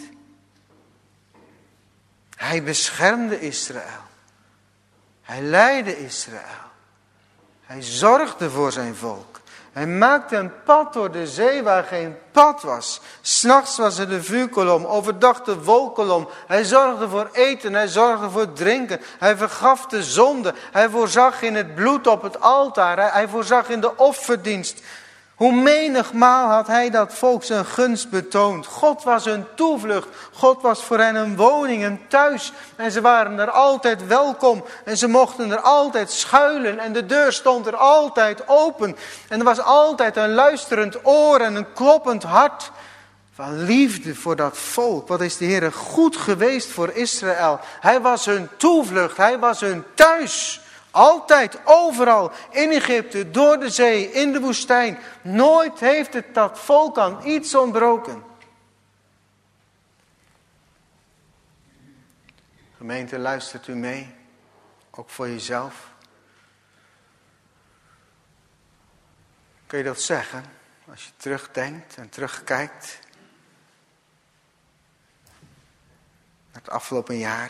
[SPEAKER 1] Hij beschermde Israël. Hij leidde Israël. Hij zorgde voor zijn volk. Hij maakte een pad door de zee waar geen pad was. 's Nachts was er de vuurkolom, overdag de wolkolom. Hij zorgde voor eten, hij zorgde voor drinken. Hij vergaf de zonde. Hij voorzag in het bloed op het altaar. Hij voorzag in de offerdienst. Hoe menigmaal had hij dat volk zijn gunst betoond. God was hun toevlucht. God was voor hen een woning, een thuis. En ze waren er altijd welkom. En ze mochten er altijd schuilen. En de deur stond er altijd open. En er was altijd een luisterend oor en een kloppend hart. Van liefde voor dat volk. Wat is de Heer goed geweest voor Israël. Hij was hun toevlucht. Hij was hun thuis. Altijd, overal, in Egypte, door de zee, in de woestijn. Nooit heeft het dat volk aan iets ontbroken. Gemeente, luistert u mee? Ook voor jezelf. Kun je dat zeggen? Als je terugdenkt en terugkijkt. Naar het afgelopen jaar.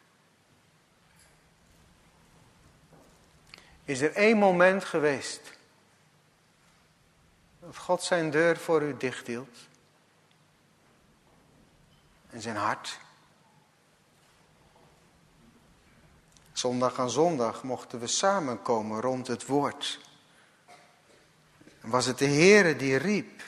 [SPEAKER 1] Is er één moment geweest dat God zijn deur voor u dicht hield? En zijn hart? Zondag aan zondag mochten we samenkomen rond het woord. En was het de Heere die riep?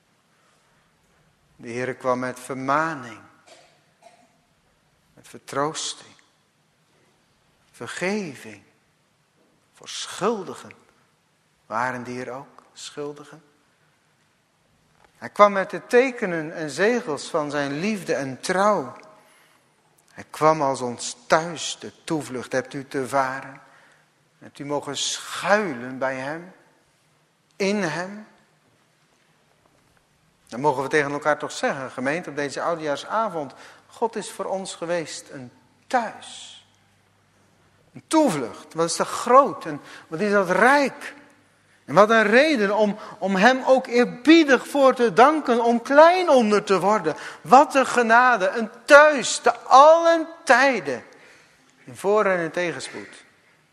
[SPEAKER 1] De Heere kwam met vermaning, met vertroosting, vergeving. Voor schuldigen. Waren die er ook, schuldigen? Hij kwam met de tekenen en zegels van zijn liefde en trouw. Hij kwam als ons thuis, de toevlucht. Hebt u te varen? Hebt u mogen schuilen bij hem? In hem? Dan mogen we tegen elkaar toch zeggen, gemeente, op deze oudejaarsavond. God is voor ons geweest een thuis. Een toevlucht. Wat is dat groot en wat is dat rijk. En wat een reden om hem ook eerbiedig voor te danken. Om klein onder te worden. Wat een genade. Een thuis te allen tijden. In voor- en in tegenspoed.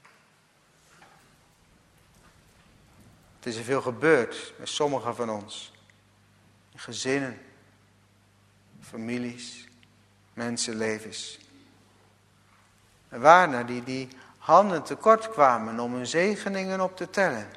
[SPEAKER 1] Het is er veel gebeurd met sommigen van ons. In gezinnen. Families. Mensenlevens. En waarna die handen tekort kwamen om hun zegeningen op te tellen.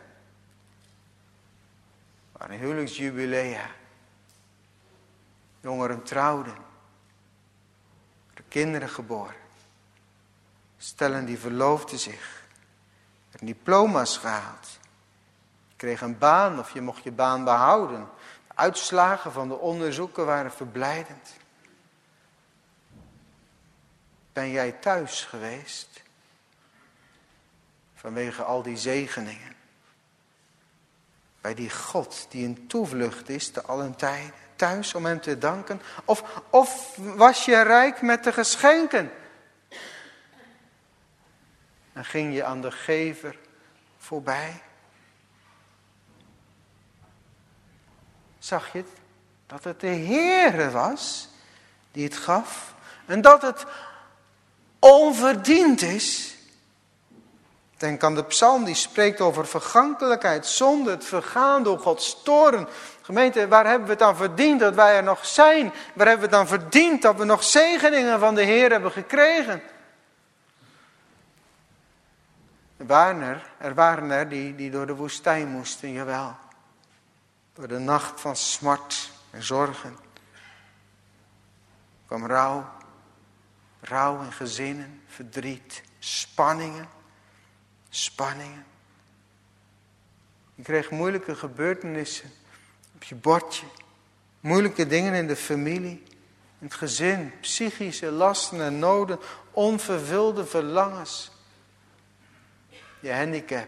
[SPEAKER 1] Er waren huwelijksjubilea. Jongeren trouwden. Er kinderen geboren. Stellen die verloofden zich. Er diploma's gehaald. Je kreeg een baan of je mocht je baan behouden. De uitslagen van de onderzoeken waren verblijdend. Ben jij thuis geweest? Vanwege al die zegeningen. Bij die God die een toevlucht is te allen tijden. Thuis om hem te danken. Of was je rijk met de geschenken? En ging je aan de gever voorbij? Zag je het? Dat het de Heere was die het gaf. En dat het onverdiend is. Denk aan de psalm die spreekt over vergankelijkheid, zonde, het vergaan door Gods toorn. Gemeente, waar hebben we het aan verdiend dat wij er nog zijn? Waar hebben we het aan verdiend dat we nog zegeningen van de Heer hebben gekregen? Er waren er die door de woestijn moesten, jawel. Door de nacht van smart en zorgen. Er kwam rouw in gezinnen, verdriet, spanningen. Je kreeg moeilijke gebeurtenissen op je bordje. Moeilijke dingen in de familie, in het gezin, psychische lasten en noden, onvervulde verlangens. Je handicap.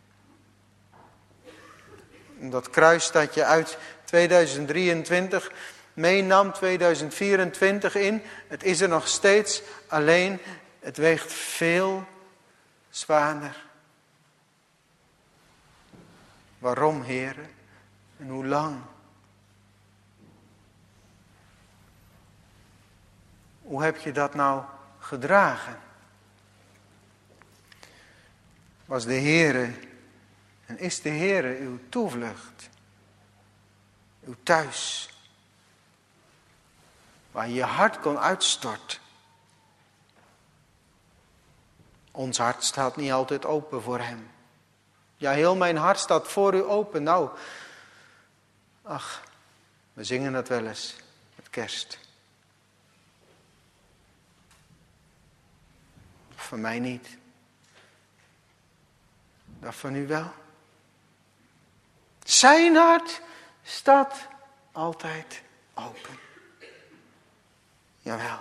[SPEAKER 1] Dat kruis dat je uit 2023 meenam 2024 in. Het is er nog steeds, alleen het weegt veel zwaarder. Waarom, Heere? En hoe lang? Hoe heb je dat nou gedragen? Was de Heere en is de Heere uw toevlucht? Uw thuis? Waar je je hart kon uitstorten. Ons hart staat niet altijd open voor hem. Ja, heel mijn hart staat voor u open. Nou, ach, we zingen dat wel eens met kerst. Voor mij niet. Dat van u wel. Zijn hart staat altijd open. Jawel.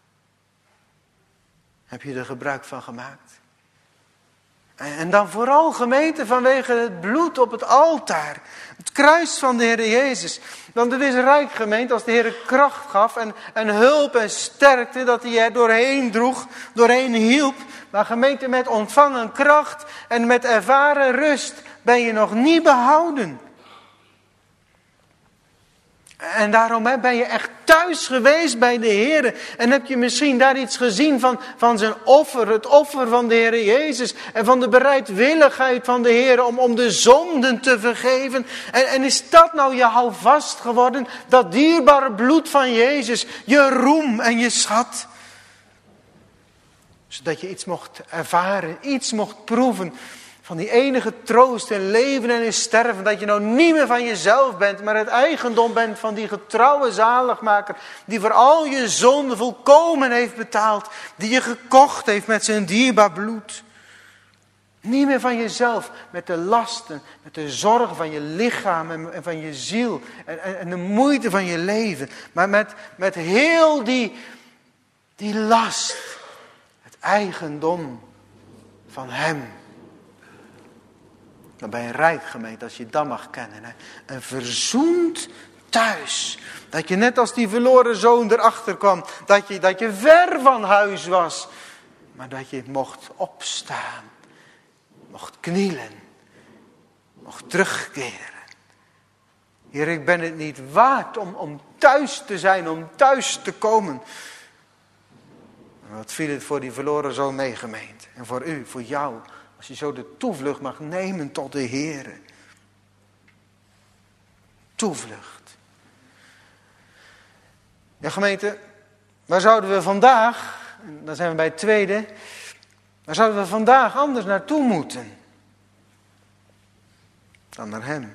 [SPEAKER 1] Heb je er gebruik van gemaakt? En dan vooral, gemeente, vanwege het bloed op het altaar. Het kruis van de Heer Jezus. Want het is rijk, gemeente, als de Heer kracht gaf en hulp en sterkte, dat hij er doorheen droeg, doorheen hielp. Maar gemeente, met ontvangen kracht en met ervaren rust ben je nog niet behouden. En daarom ben je echt thuis geweest bij de Heer. En heb je misschien daar iets gezien van zijn offer. Het offer van de Heer Jezus. En van de bereidwilligheid van de Heer om de zonden te vergeven. En is dat nou je houvast geworden? Dat dierbare bloed van Jezus. Je roem en je schat. Zodat je iets mocht ervaren. Iets mocht proeven. Van die enige troost in leven en in sterven. Dat je nou niet meer van jezelf bent. Maar het eigendom bent van die getrouwe zaligmaker. Die voor al je zonden volkomen heeft betaald. Die je gekocht heeft met zijn dierbaar bloed. Niet meer van jezelf. Met de lasten. Met de zorgen van je lichaam en van je ziel. En de moeite van je leven. Maar met heel die last. Het eigendom van hem. Dan ben je rijk, gemeente, als je dat mag kennen. Hè? Een verzoend thuis. Dat je net als die verloren zoon erachter kwam. Dat je ver van huis was. Maar dat je mocht opstaan. Mocht knielen. Mocht terugkeren. Heer, ik ben het niet waard om thuis te zijn. Om thuis te komen. En wat viel het voor die verloren zoon mee, gemeente. En voor u, voor jou. Als je zo de toevlucht mag nemen tot de Heer. Toevlucht. Ja, gemeente, waar zouden we vandaag, dan zijn we bij het tweede, Waar zouden we vandaag anders naartoe moeten dan naar hem?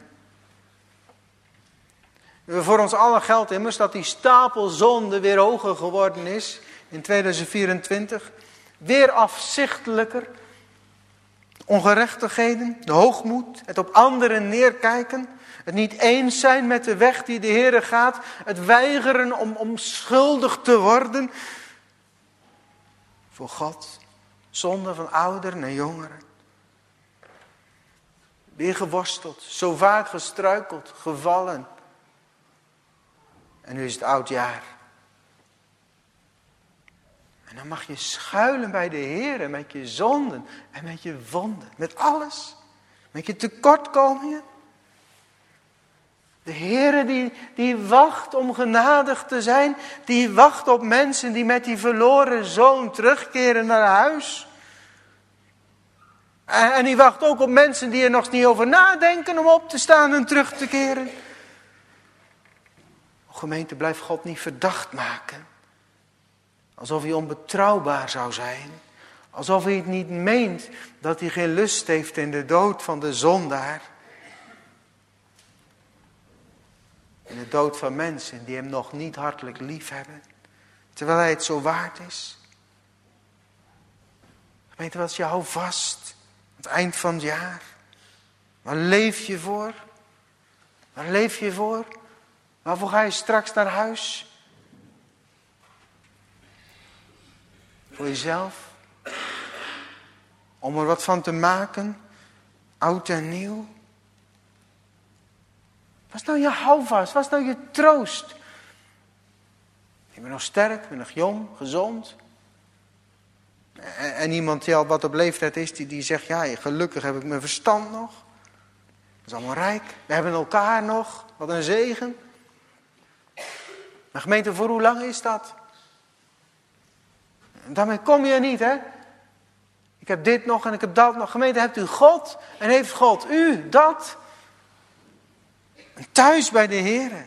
[SPEAKER 1] Voor ons allen geldt immers dat die stapel zonde weer hoger geworden is in 2024. Weer afzichtelijker. Ongerechtigheden, de hoogmoed, het op anderen neerkijken. Het niet eens zijn met de weg die de Heere gaat. Het weigeren om schuldig te worden voor God. Zonde van ouderen en jongeren. Weer geworsteld, zo vaak gestruikeld, gevallen. En nu is het oudjaar. En dan mag je schuilen bij de Heere met je zonden en met je wonden. Met alles. Met je tekortkomingen. De Heere die wacht om genadig te zijn. Die wacht op mensen die met die verloren zoon terugkeren naar huis. En die wacht ook op mensen die er nog niet over nadenken om op te staan en terug te keren. Gemeente, blijf God niet verdacht maken. Alsof hij onbetrouwbaar zou zijn. Alsof hij het niet meent dat hij geen lust heeft in de dood van de zondaar. In de dood van mensen die hem nog niet hartelijk lief hebben. Terwijl hij het zo waard is. Gemeente, wat is je hou vast. Aan het eind van het jaar. Waar leef je voor? Waar leef je voor? Waarvoor ga je straks naar huis? Voor jezelf? Om er wat van te maken? Oud en nieuw? Wat is nou je houvast? Wat is nou je troost? Je bent nog sterk, je bent nog jong, gezond. En iemand die al wat op leeftijd is, die zegt, ja, gelukkig heb ik mijn verstand nog. Dat is allemaal rijk. We hebben elkaar nog. Wat een zegen. Maar gemeente, voor hoe lang is dat? Daarmee kom je niet, hè? Ik heb dit nog en ik heb dat nog. Gemeente, hebt u God en heeft God u dat? En thuis bij de Heer.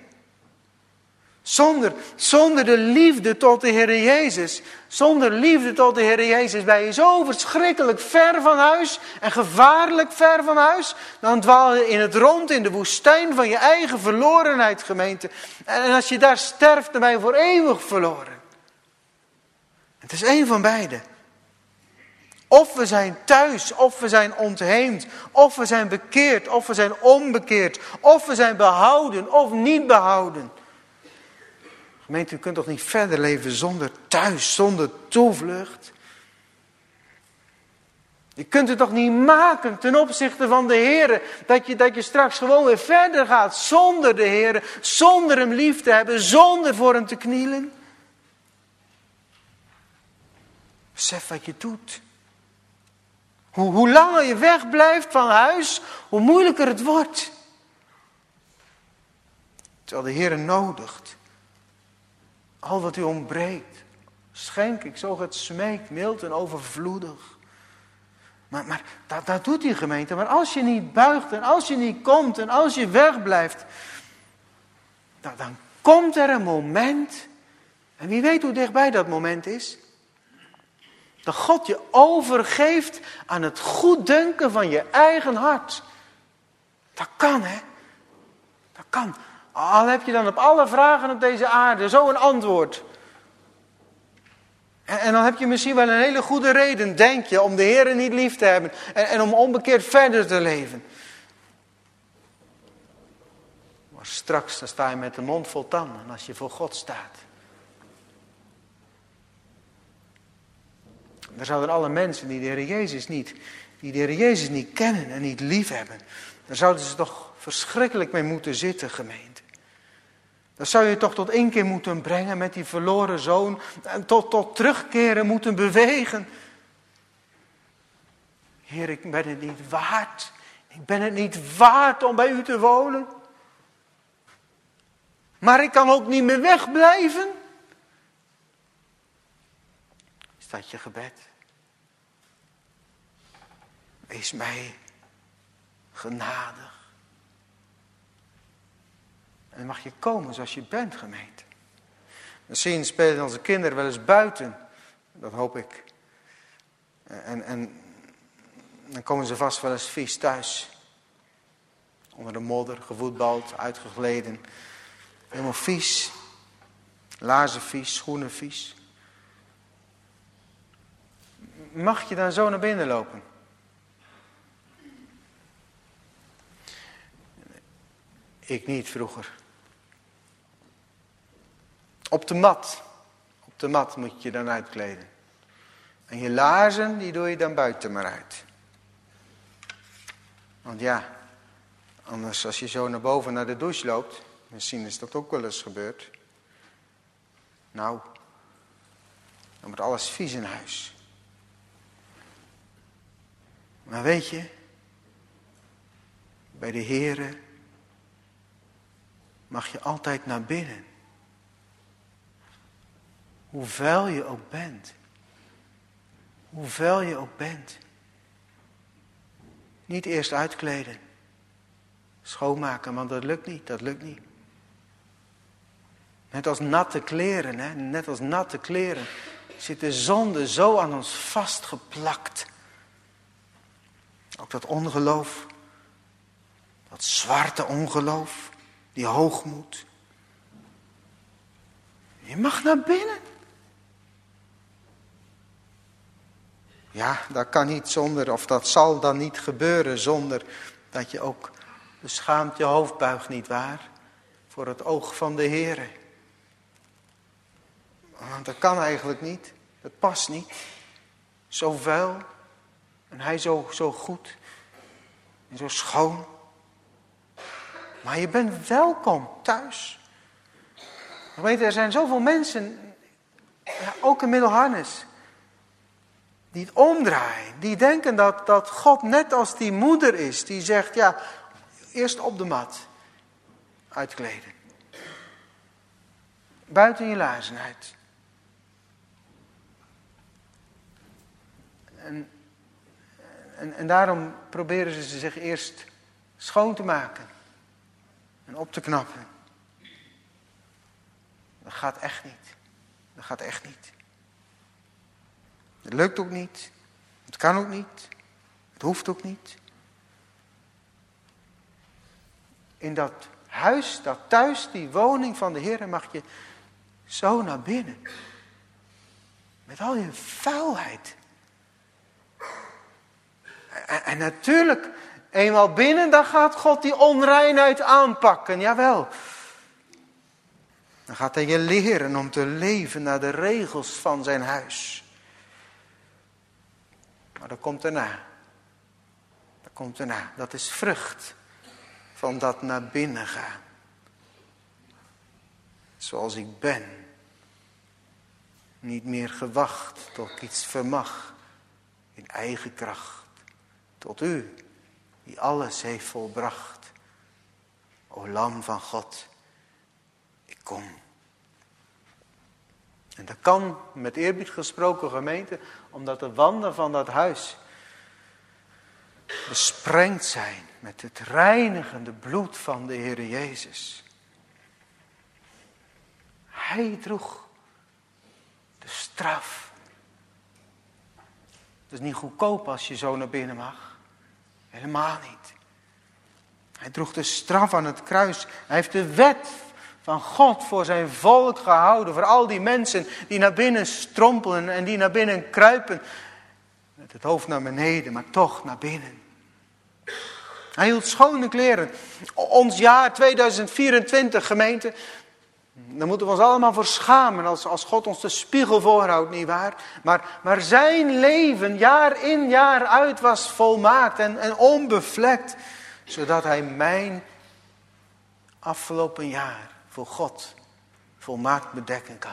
[SPEAKER 1] Zonder de liefde tot de Heer Jezus. Zonder liefde tot de Heer Jezus ben je zo verschrikkelijk ver van huis. En gevaarlijk ver van huis. Dan dwaal je in het rond in de woestijn van je eigen verlorenheid, gemeente. En als je daar sterft, dan ben je voor eeuwig verloren. Het is één van beide. Of we zijn thuis, of we zijn ontheemd. Of we zijn bekeerd, of we zijn onbekeerd. Of we zijn behouden, of niet behouden. Gemeente, u kunt toch niet verder leven zonder thuis, zonder toevlucht? Je kunt het toch niet maken ten opzichte van de Heer, dat je straks gewoon weer verder gaat zonder de Heer, zonder hem lief te hebben, zonder voor hem te knielen? Besef wat je doet. Hoe langer je wegblijft van huis, hoe moeilijker het wordt. Terwijl de Heer nodigt. Al wat u ontbreekt, schenk ik, zo het smeekt, mild en overvloedig. Maar dat doet die gemeente. Maar als je niet buigt en als je niet komt en als je wegblijft, dan komt er een moment, en wie weet hoe dichtbij dat moment is, dat God je overgeeft aan het goeddunken van je eigen hart. Dat kan, hè? Dat kan. Al heb je dan op alle vragen op deze aarde zo een antwoord. En dan heb je misschien wel een hele goede reden, denk je, om de Heer niet lief te hebben. En om onbekeerd verder te leven. Maar straks dan sta je met de mond vol tanden als je voor God staat. Er zouden alle mensen die de Heer Jezus niet kennen en niet lief hebben. Daar zouden ze toch verschrikkelijk mee moeten zitten, gemeente. Dan zou je toch tot inkeer moeten brengen met die verloren zoon. En tot terugkeren moeten bewegen. Heer, ik ben het niet waard. Ik ben het niet waard om bij u te wonen. Maar ik kan ook niet meer wegblijven. Is dat je gebed? Wees mij genadig. En dan mag je komen zoals je bent, gemeente. Misschien spelen onze kinderen wel eens buiten. Dat hoop ik. En dan komen ze vast wel eens vies thuis. Onder de modder, gevoetbald, uitgegleden. Helemaal vies. Laarzen vies, schoenen vies. Mag je dan zo naar binnen lopen? Ik niet vroeger. Op de mat. Op de mat moet je dan uitkleden. En je laarzen, die doe je dan buiten maar uit. Want ja, anders als je zo naar boven naar de douche loopt, misschien is dat ook wel eens gebeurd. Nou, dan wordt alles vies in huis. Maar weet je, bij de Here mag je altijd naar binnen. Hoe vuil je ook bent. Hoe vuil je ook bent. Niet eerst uitkleden. Schoonmaken, want dat lukt niet, dat lukt niet. Net als natte kleren, hè? Net als natte kleren zit de zonde zo aan ons vastgeplakt. Ook dat ongeloof, dat zwarte ongeloof, die hoogmoed. Je mag naar binnen. Ja, dat kan niet zonder, of dat zal dan niet gebeuren zonder dat je ook beschaamd je hoofd buigt, nietwaar? Voor het oog van de Heere. Want dat kan eigenlijk niet. Dat past niet. Zo vuil. En hij zo goed. En zo schoon. Maar je bent welkom thuis. Weet, er zijn zoveel mensen, ja, ook in Middelharnis, die het omdraaien. Die denken dat God net als die moeder is. Die zegt, ja, eerst op de mat. Uitkleden. Buiten je laarzen uit. En daarom proberen ze zich eerst schoon te maken. En op te knappen. Dat gaat echt niet. Dat gaat echt niet. Het lukt ook niet. Het kan ook niet. Het hoeft ook niet. In dat huis, dat thuis, die woning van de Heer, mag je zo naar binnen. Met al je vuilheid. En natuurlijk, eenmaal binnen, dan gaat God die onreinheid aanpakken. Jawel. Dan gaat hij je leren om te leven naar de regels van zijn huis. Maar dat komt erna. Dat komt erna. Dat is vrucht van dat naar binnen gaan. Zoals ik ben. Niet meer gewacht tot ik iets vermag. In eigen kracht. Tot u, die alles heeft volbracht. O Lam van God, ik kom. En dat kan, met eerbied gesproken gemeente, omdat de wanden van dat huis besprengd zijn met het reinigende bloed van de Heer Jezus. Hij droeg de straf. Het is niet goedkoop als je zo naar binnen mag. Helemaal niet. Hij droeg de straf aan het kruis. Hij heeft de wet van God voor zijn volk gehouden. Voor al die mensen die naar binnen strompelen en die naar binnen kruipen. Met het hoofd naar beneden, maar toch naar binnen. Hij hield schone kleren. Ons jaar 2024, gemeente. Daar moeten we ons allemaal voor schamen als God ons de spiegel voorhoudt, nietwaar? Maar zijn leven jaar in jaar uit was volmaakt en onbevlekt. Zodat hij mijn afgelopen jaar voor God volmaakt bedekken kan.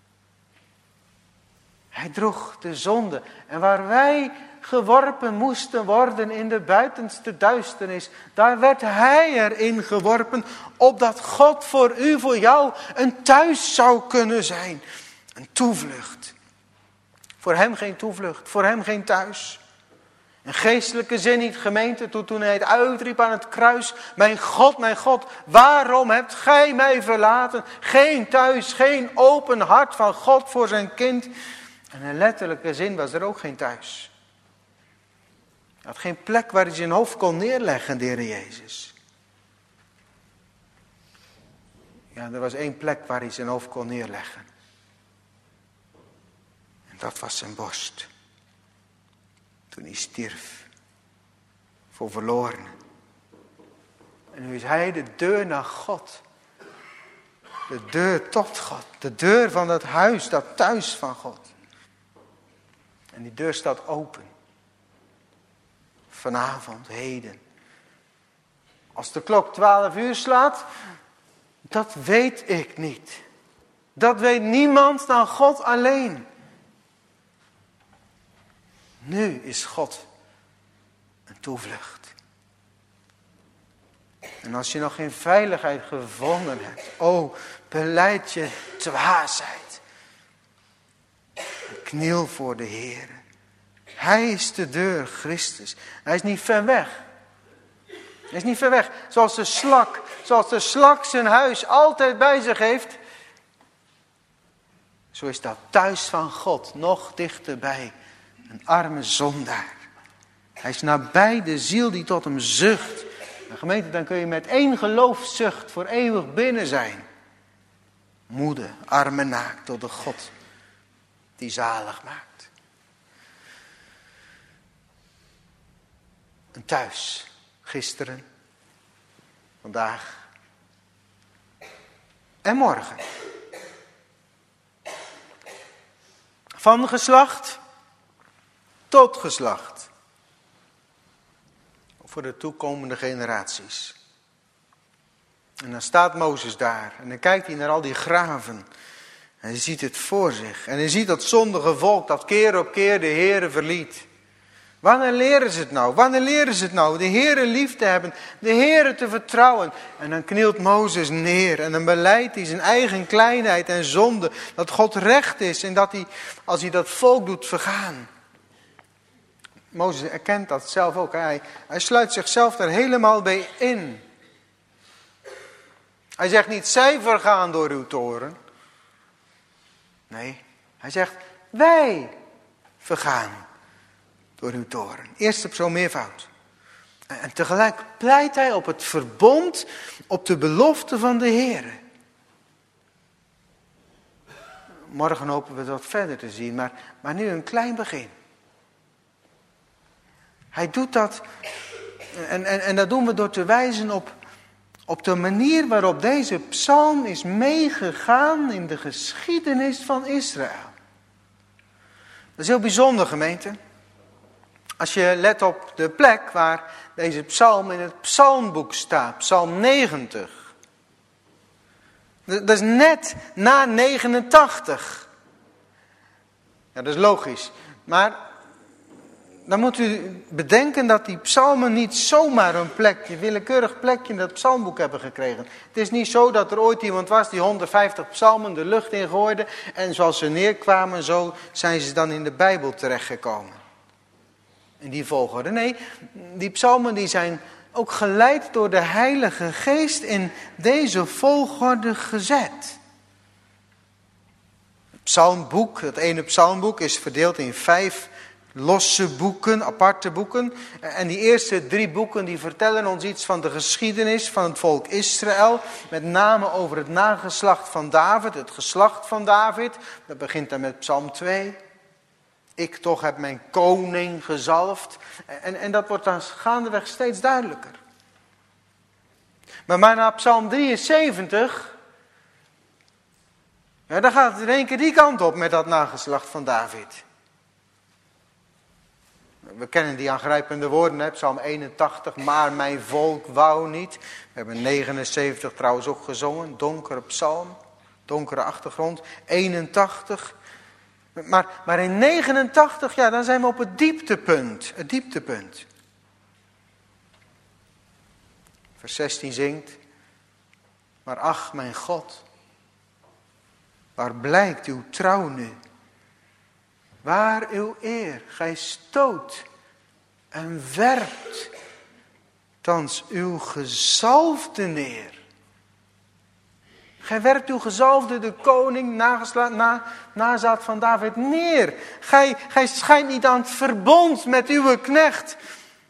[SPEAKER 1] Hij droeg de zonde. En waar wij geworpen moesten worden in de buitenste duisternis, daar werd hij erin geworpen, opdat God voor u, voor jou, een thuis zou kunnen zijn. Een toevlucht. Voor hem geen toevlucht, voor hem geen thuis. Een geestelijke zin niet, gemeente, toen hij het uitriep aan het kruis. Mijn God, waarom hebt gij mij verlaten? Geen thuis, geen open hart van God voor zijn kind. En in letterlijke zin was er ook geen thuis. Hij had geen plek waar hij zijn hoofd kon neerleggen, de Heer Jezus. Ja, er was één plek waar hij zijn hoofd kon neerleggen. En dat was zijn borst. Toen hij stierf. Voor verlorenen. En nu is hij de deur naar God. De deur tot God. De deur van dat huis, dat thuis van God. En die deur staat open. Vanavond, heden. Als de klok 12 uur slaat, dat weet ik niet. Dat weet niemand dan God alleen. Nu is God een toevlucht. En als je nog geen veiligheid gevonden hebt, belijd je dwaasheid. Kniel voor de Heer. Hij is de deur, Christus. Hij is niet ver weg. Hij is niet ver weg. Zoals de slak zijn huis altijd bij zich heeft. Zo is dat thuis van God nog dichterbij. Een arme zondaar. Hij is nabij de ziel die tot hem zucht. En gemeente, dan kun je met één geloofszucht voor eeuwig binnen zijn. Moede, arme naakt tot de God die zalig maakt. Een thuis, gisteren, vandaag en morgen. Van geslacht tot geslacht. Voor de toekomende generaties. En dan staat Mozes daar. En dan kijkt hij naar al die graven. En hij ziet het voor zich. En hij ziet dat zondige volk dat keer op keer de Heere verliet. Wanneer leren ze het nou? Wanneer leren ze het nou? De Heere lief te hebben. De Heere te vertrouwen. En dan knielt Mozes neer. En dan beleidt hij zijn eigen kleinheid en zonde. Dat God recht is. En dat hij, als hij dat volk doet vergaan. Mozes erkent dat zelf ook. Hij sluit zichzelf er helemaal bij in. Hij zegt niet, zij vergaan door uw toorn. Nee, hij zegt, wij vergaan door uw toorn. Eerst op zo'n meervoud. En tegelijk pleit hij op het verbond, op de belofte van de Heer. Morgen hopen we dat verder te zien, maar nu een klein begin. Hij doet dat, en dat doen we door te wijzen op de manier waarop deze psalm is meegegaan in de geschiedenis van Israël. Dat is heel bijzonder, gemeente. Als je let op de plek waar deze psalm in het psalmboek staat, psalm 90. Dat is net na 89. Ja, dat is logisch. Maar dan moet u bedenken dat die psalmen niet zomaar een plekje, willekeurig plekje in dat psalmboek hebben gekregen. Het is niet zo dat er ooit iemand was die 150 psalmen de lucht in gooide. En zoals ze neerkwamen, zo zijn ze dan in de Bijbel terechtgekomen. In die volgorde. Nee, die psalmen die zijn ook geleid door de Heilige Geest in deze volgorde gezet. Het psalmboek, het ene psalmboek is verdeeld in 5 losse boeken, aparte boeken. En die eerste 3 boeken die vertellen ons iets van de geschiedenis van het volk Israël. Met name over het nageslacht van David, het geslacht van David. Dat begint dan met psalm 2. Ik toch heb mijn koning gezalfd. En dat wordt dan gaandeweg steeds duidelijker. Maar na psalm 73... ja, dan gaat het in één keer die kant op met dat nageslacht van David. We kennen die aangrijpende woorden, hè? Psalm 81, maar mijn volk wou niet. We hebben 79 trouwens ook gezongen, donkere psalm, donkere achtergrond. 81, maar in 89, ja, dan zijn we op het dieptepunt. Het dieptepunt. Vers 16 zingt, maar ach mijn God, waar blijkt uw trouw nu? Waar uw eer, gij stoot en werpt thans uw gezalfde neer. Gij werpt uw gezalfde, de koning, nazaat van David, neer. Gij schijnt niet aan het verbond met uw knecht.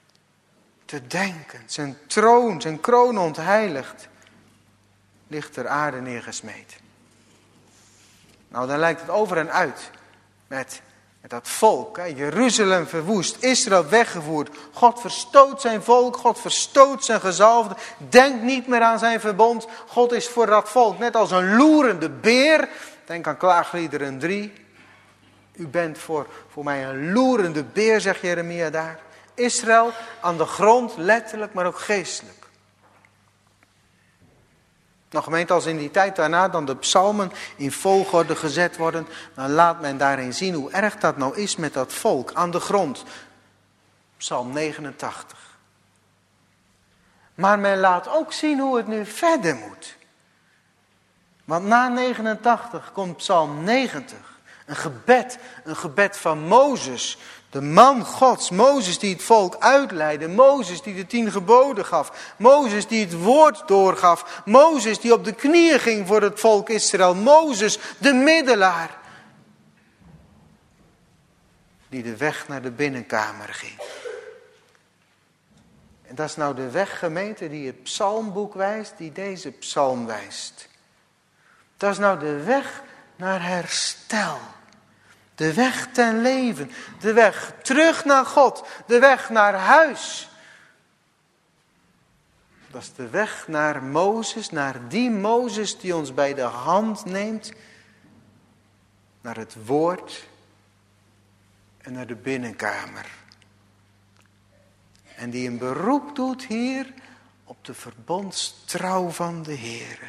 [SPEAKER 1] te denken. Zijn troon, zijn kroon ontheiligd, ligt ter aarde neergesmeten. Nou, dan lijkt het over en uit met dat volk. Hè? Jeruzalem verwoest, Israël weggevoerd. God verstoot zijn volk, God verstoot zijn gezalfde. Denkt niet meer aan zijn verbond. God is voor dat volk net als een loerende beer. Denk aan Klaagliederen 3. U bent voor mij een loerende beer, zegt Jeremia daar. Israël aan de grond, letterlijk, maar ook geestelijk. Nou gemeente, als in die tijd daarna dan de psalmen in volgorde gezet worden, dan laat men daarin zien hoe erg dat nou is met dat volk aan de grond. Psalm 89. Maar men laat ook zien hoe het nu verder moet. Want na 89 komt Psalm 90. Een gebed van Mozes, de man Gods. Mozes die het volk uitleidde. Mozes die de 10 geboden gaf. Mozes die het woord doorgaf. Mozes die op de knieën ging voor het volk Israël. Mozes, de middelaar. Die de weg naar de binnenkamer ging. En dat is nou de weg, gemeente, die het psalmboek wijst, die deze psalm wijst. Dat is nou de weg naar herstel. De weg ten leven. De weg terug naar God. De weg naar huis. Dat is de weg naar Mozes. Naar die Mozes die ons bij de hand neemt. Naar het woord. En naar de binnenkamer. En die een beroep doet hier op de verbondstrouw van de Heere.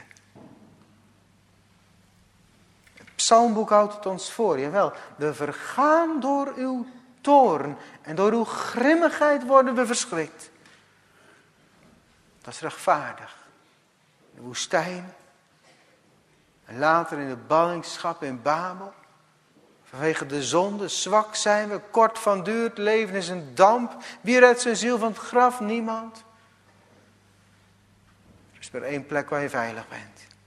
[SPEAKER 1] Psalmboek houdt het ons voor, jawel. We vergaan door uw toorn en door uw grimmigheid worden we verschrikt. Dat is rechtvaardig. In de woestijn en later in de ballingschap in Babel. Vanwege de zonde, zwak zijn we, kort van duur, het leven is een damp. Wie redt zijn ziel van het graf? Niemand. Er is maar één plek waar je veilig bent.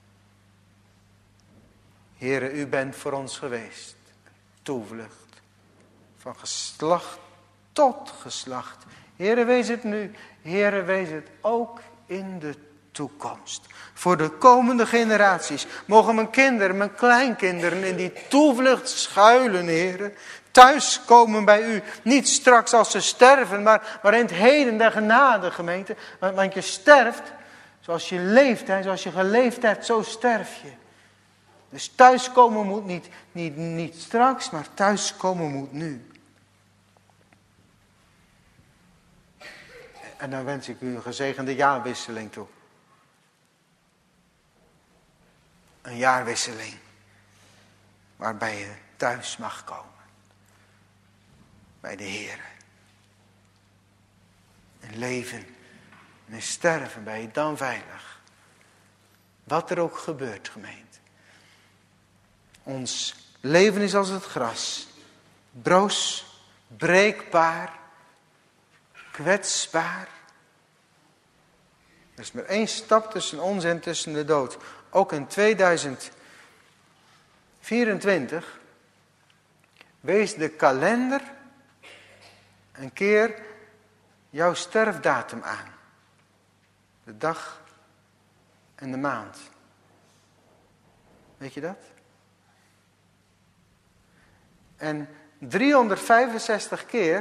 [SPEAKER 1] Heere, u bent voor ons geweest. Toevlucht. Van geslacht tot geslacht. Heere, wees het nu. Heere, wees het ook in de toekomst. Voor de komende generaties. Mogen mijn kinderen, mijn kleinkinderen in die toevlucht schuilen, Heere. Thuiskomen bij u. Niet straks als ze sterven, maar in het heden der genade, gemeente. Want je sterft zoals je leeft. Hè? Zoals je geleefd hebt, zo sterf je. Dus thuiskomen moet niet straks, maar thuiskomen moet nu. En dan wens ik u een gezegende jaarwisseling toe. Een jaarwisseling waarbij je thuis mag komen. Bij de Heer. En leven en sterven ben je dan veilig. Wat er ook gebeurt, gemeente. Ons leven is als het gras. Broos, breekbaar, kwetsbaar. Er is maar 1 stap tussen ons en tussen de dood. Ook in 2024 wees de kalender een keer jouw sterfdatum aan. De dag en de maand. Weet je dat? En 365 keer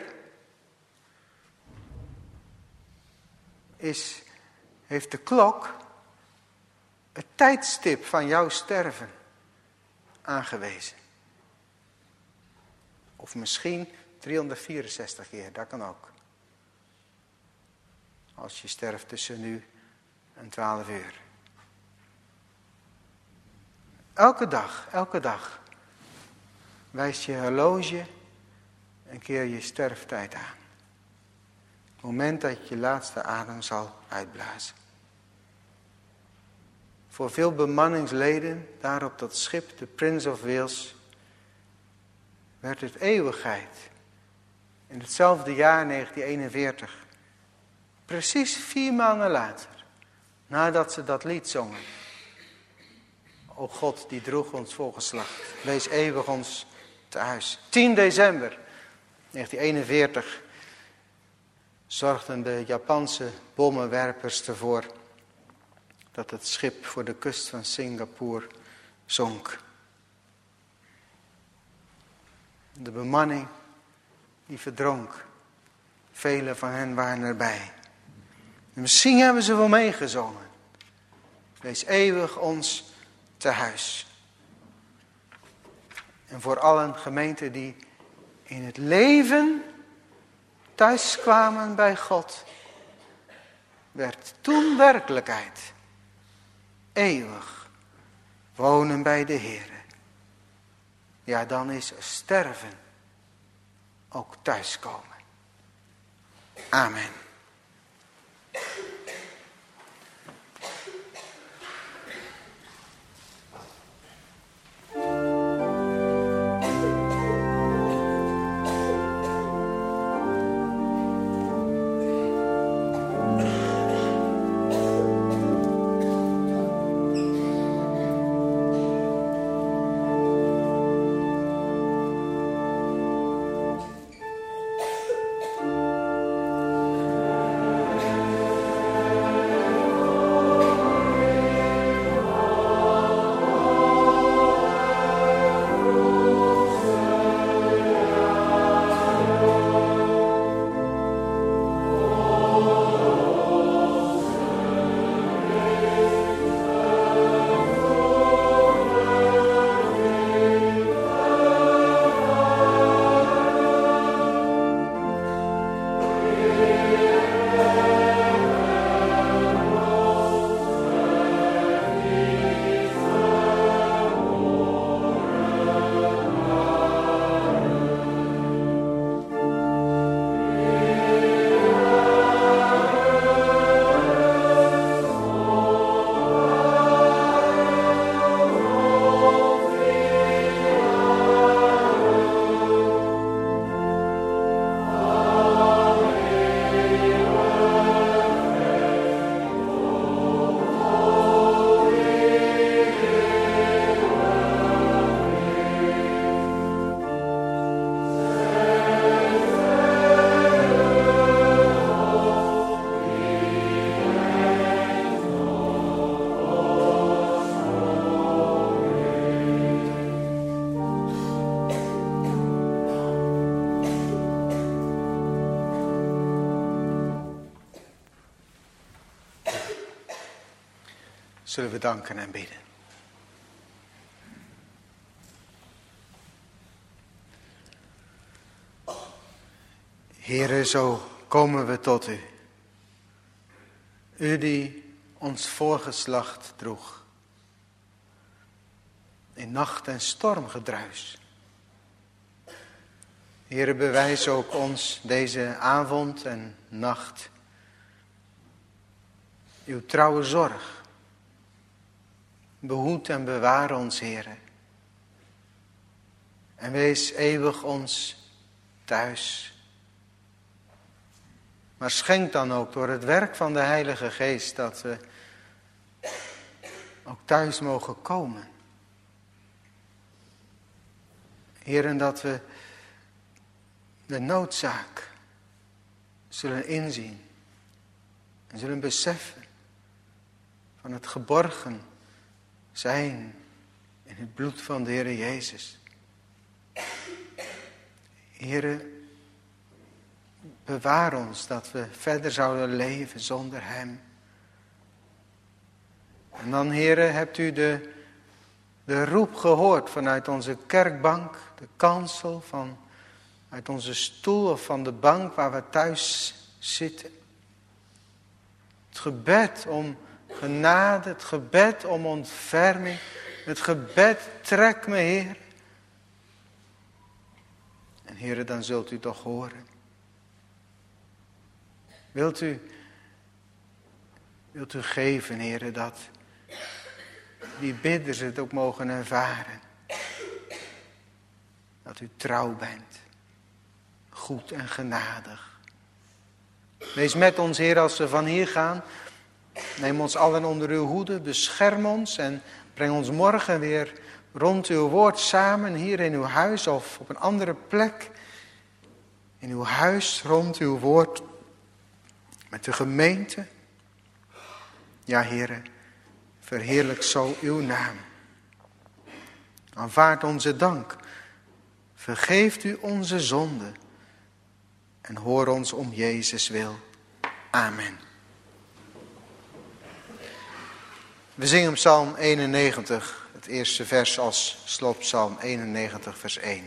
[SPEAKER 1] heeft de klok het tijdstip van jouw sterven aangewezen. Of misschien 364 keer, dat kan ook. Als je sterft tussen nu en 12 uur. Elke dag wijst je horloge een keer je sterftijd aan. Het moment dat je je laatste adem zal uitblazen. Voor veel bemanningsleden daar op dat schip, de Prince of Wales, werd het eeuwigheid. In hetzelfde jaar 1941. Precies 4 maanden later. Nadat ze dat lied zongen. O God, die droeg ons volgeslacht. Wees eeuwig ons te huis. 10 december 1941. zorgden de Japanse bommenwerpers ervoor dat het schip voor de kust van Singapore zonk. De bemanning die verdronk. Velen van hen waren erbij. En misschien hebben ze wel meegezongen. Wees eeuwig ons te huis. En voor allen gemeenten die in het leven thuis kwamen bij God, werd toen werkelijkheid. Eeuwig wonen bij de Heere. Ja, dan is sterven ook thuiskomen. Amen. Zullen we danken en bidden. Heere, zo komen we tot u. U die ons voorgeslacht droeg. In nacht en stormgedruis. Heere, bewijs ook ons deze avond en nacht uw trouwe zorg. Behoed en bewaar ons, Heere. En wees eeuwig ons thuis. Maar schenk dan ook door het werk van de Heilige Geest dat we ook thuis mogen komen. Heer, dat we de noodzaak zullen inzien en zullen beseffen van het geborgen zijn in het bloed van de Heere Jezus. Heere, bewaar ons dat we verder zouden leven zonder Hem. En dan, Heere, hebt u de roep gehoord vanuit onze kerkbank, de kansel, uit onze stoel of van de bank waar we thuis zitten. Het gebed om genade, het gebed om ontferming, het gebed, trek me, Heer. En Heere, dan zult u toch horen. Wilt u geven, Heere, dat die bidders het ook mogen ervaren. Dat u trouw bent, goed en genadig. Wees met ons, Heer, als we van hier gaan. Neem ons allen onder uw hoede, bescherm ons en breng ons morgen weer rond uw woord samen, hier in uw huis of op een andere plek. In uw huis, rond uw woord. met de gemeente. Ja, Heere, verheerlijk zo uw naam. Aanvaard onze dank. Vergeeft u onze zonde. En hoor ons om Jezus wil. Amen. We zingen Psalm 91, het eerste vers als slotpsalm 91 vers 1.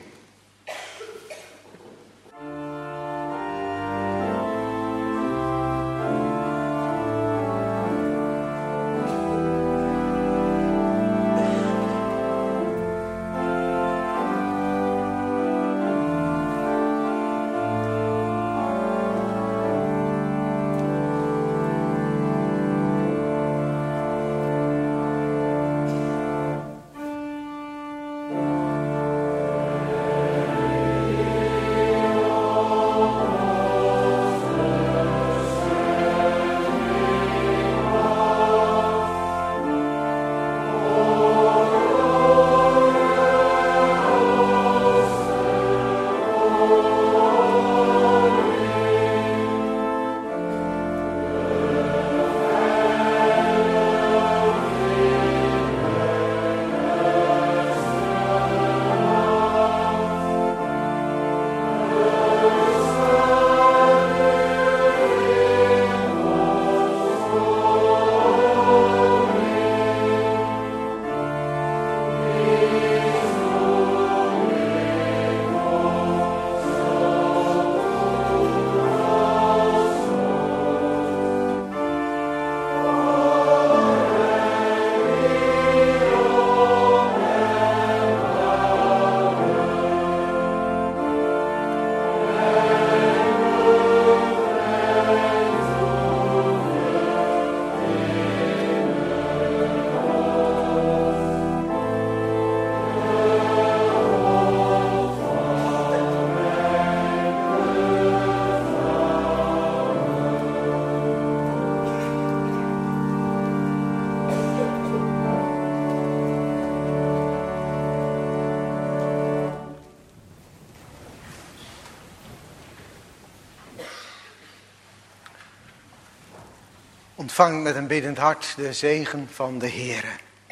[SPEAKER 1] Ontvang met een biddend hart de zegen van de Heere.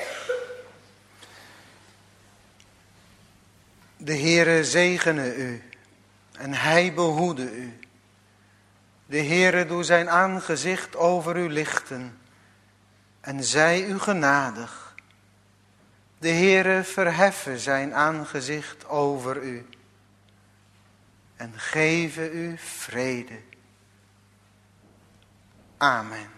[SPEAKER 1] De Heere zegene u en hij behoede u. De Heere doe zijn aangezicht over u lichten en zij u genadig. De Heere verheffe zijn aangezicht over u en geven u vrede. Amen.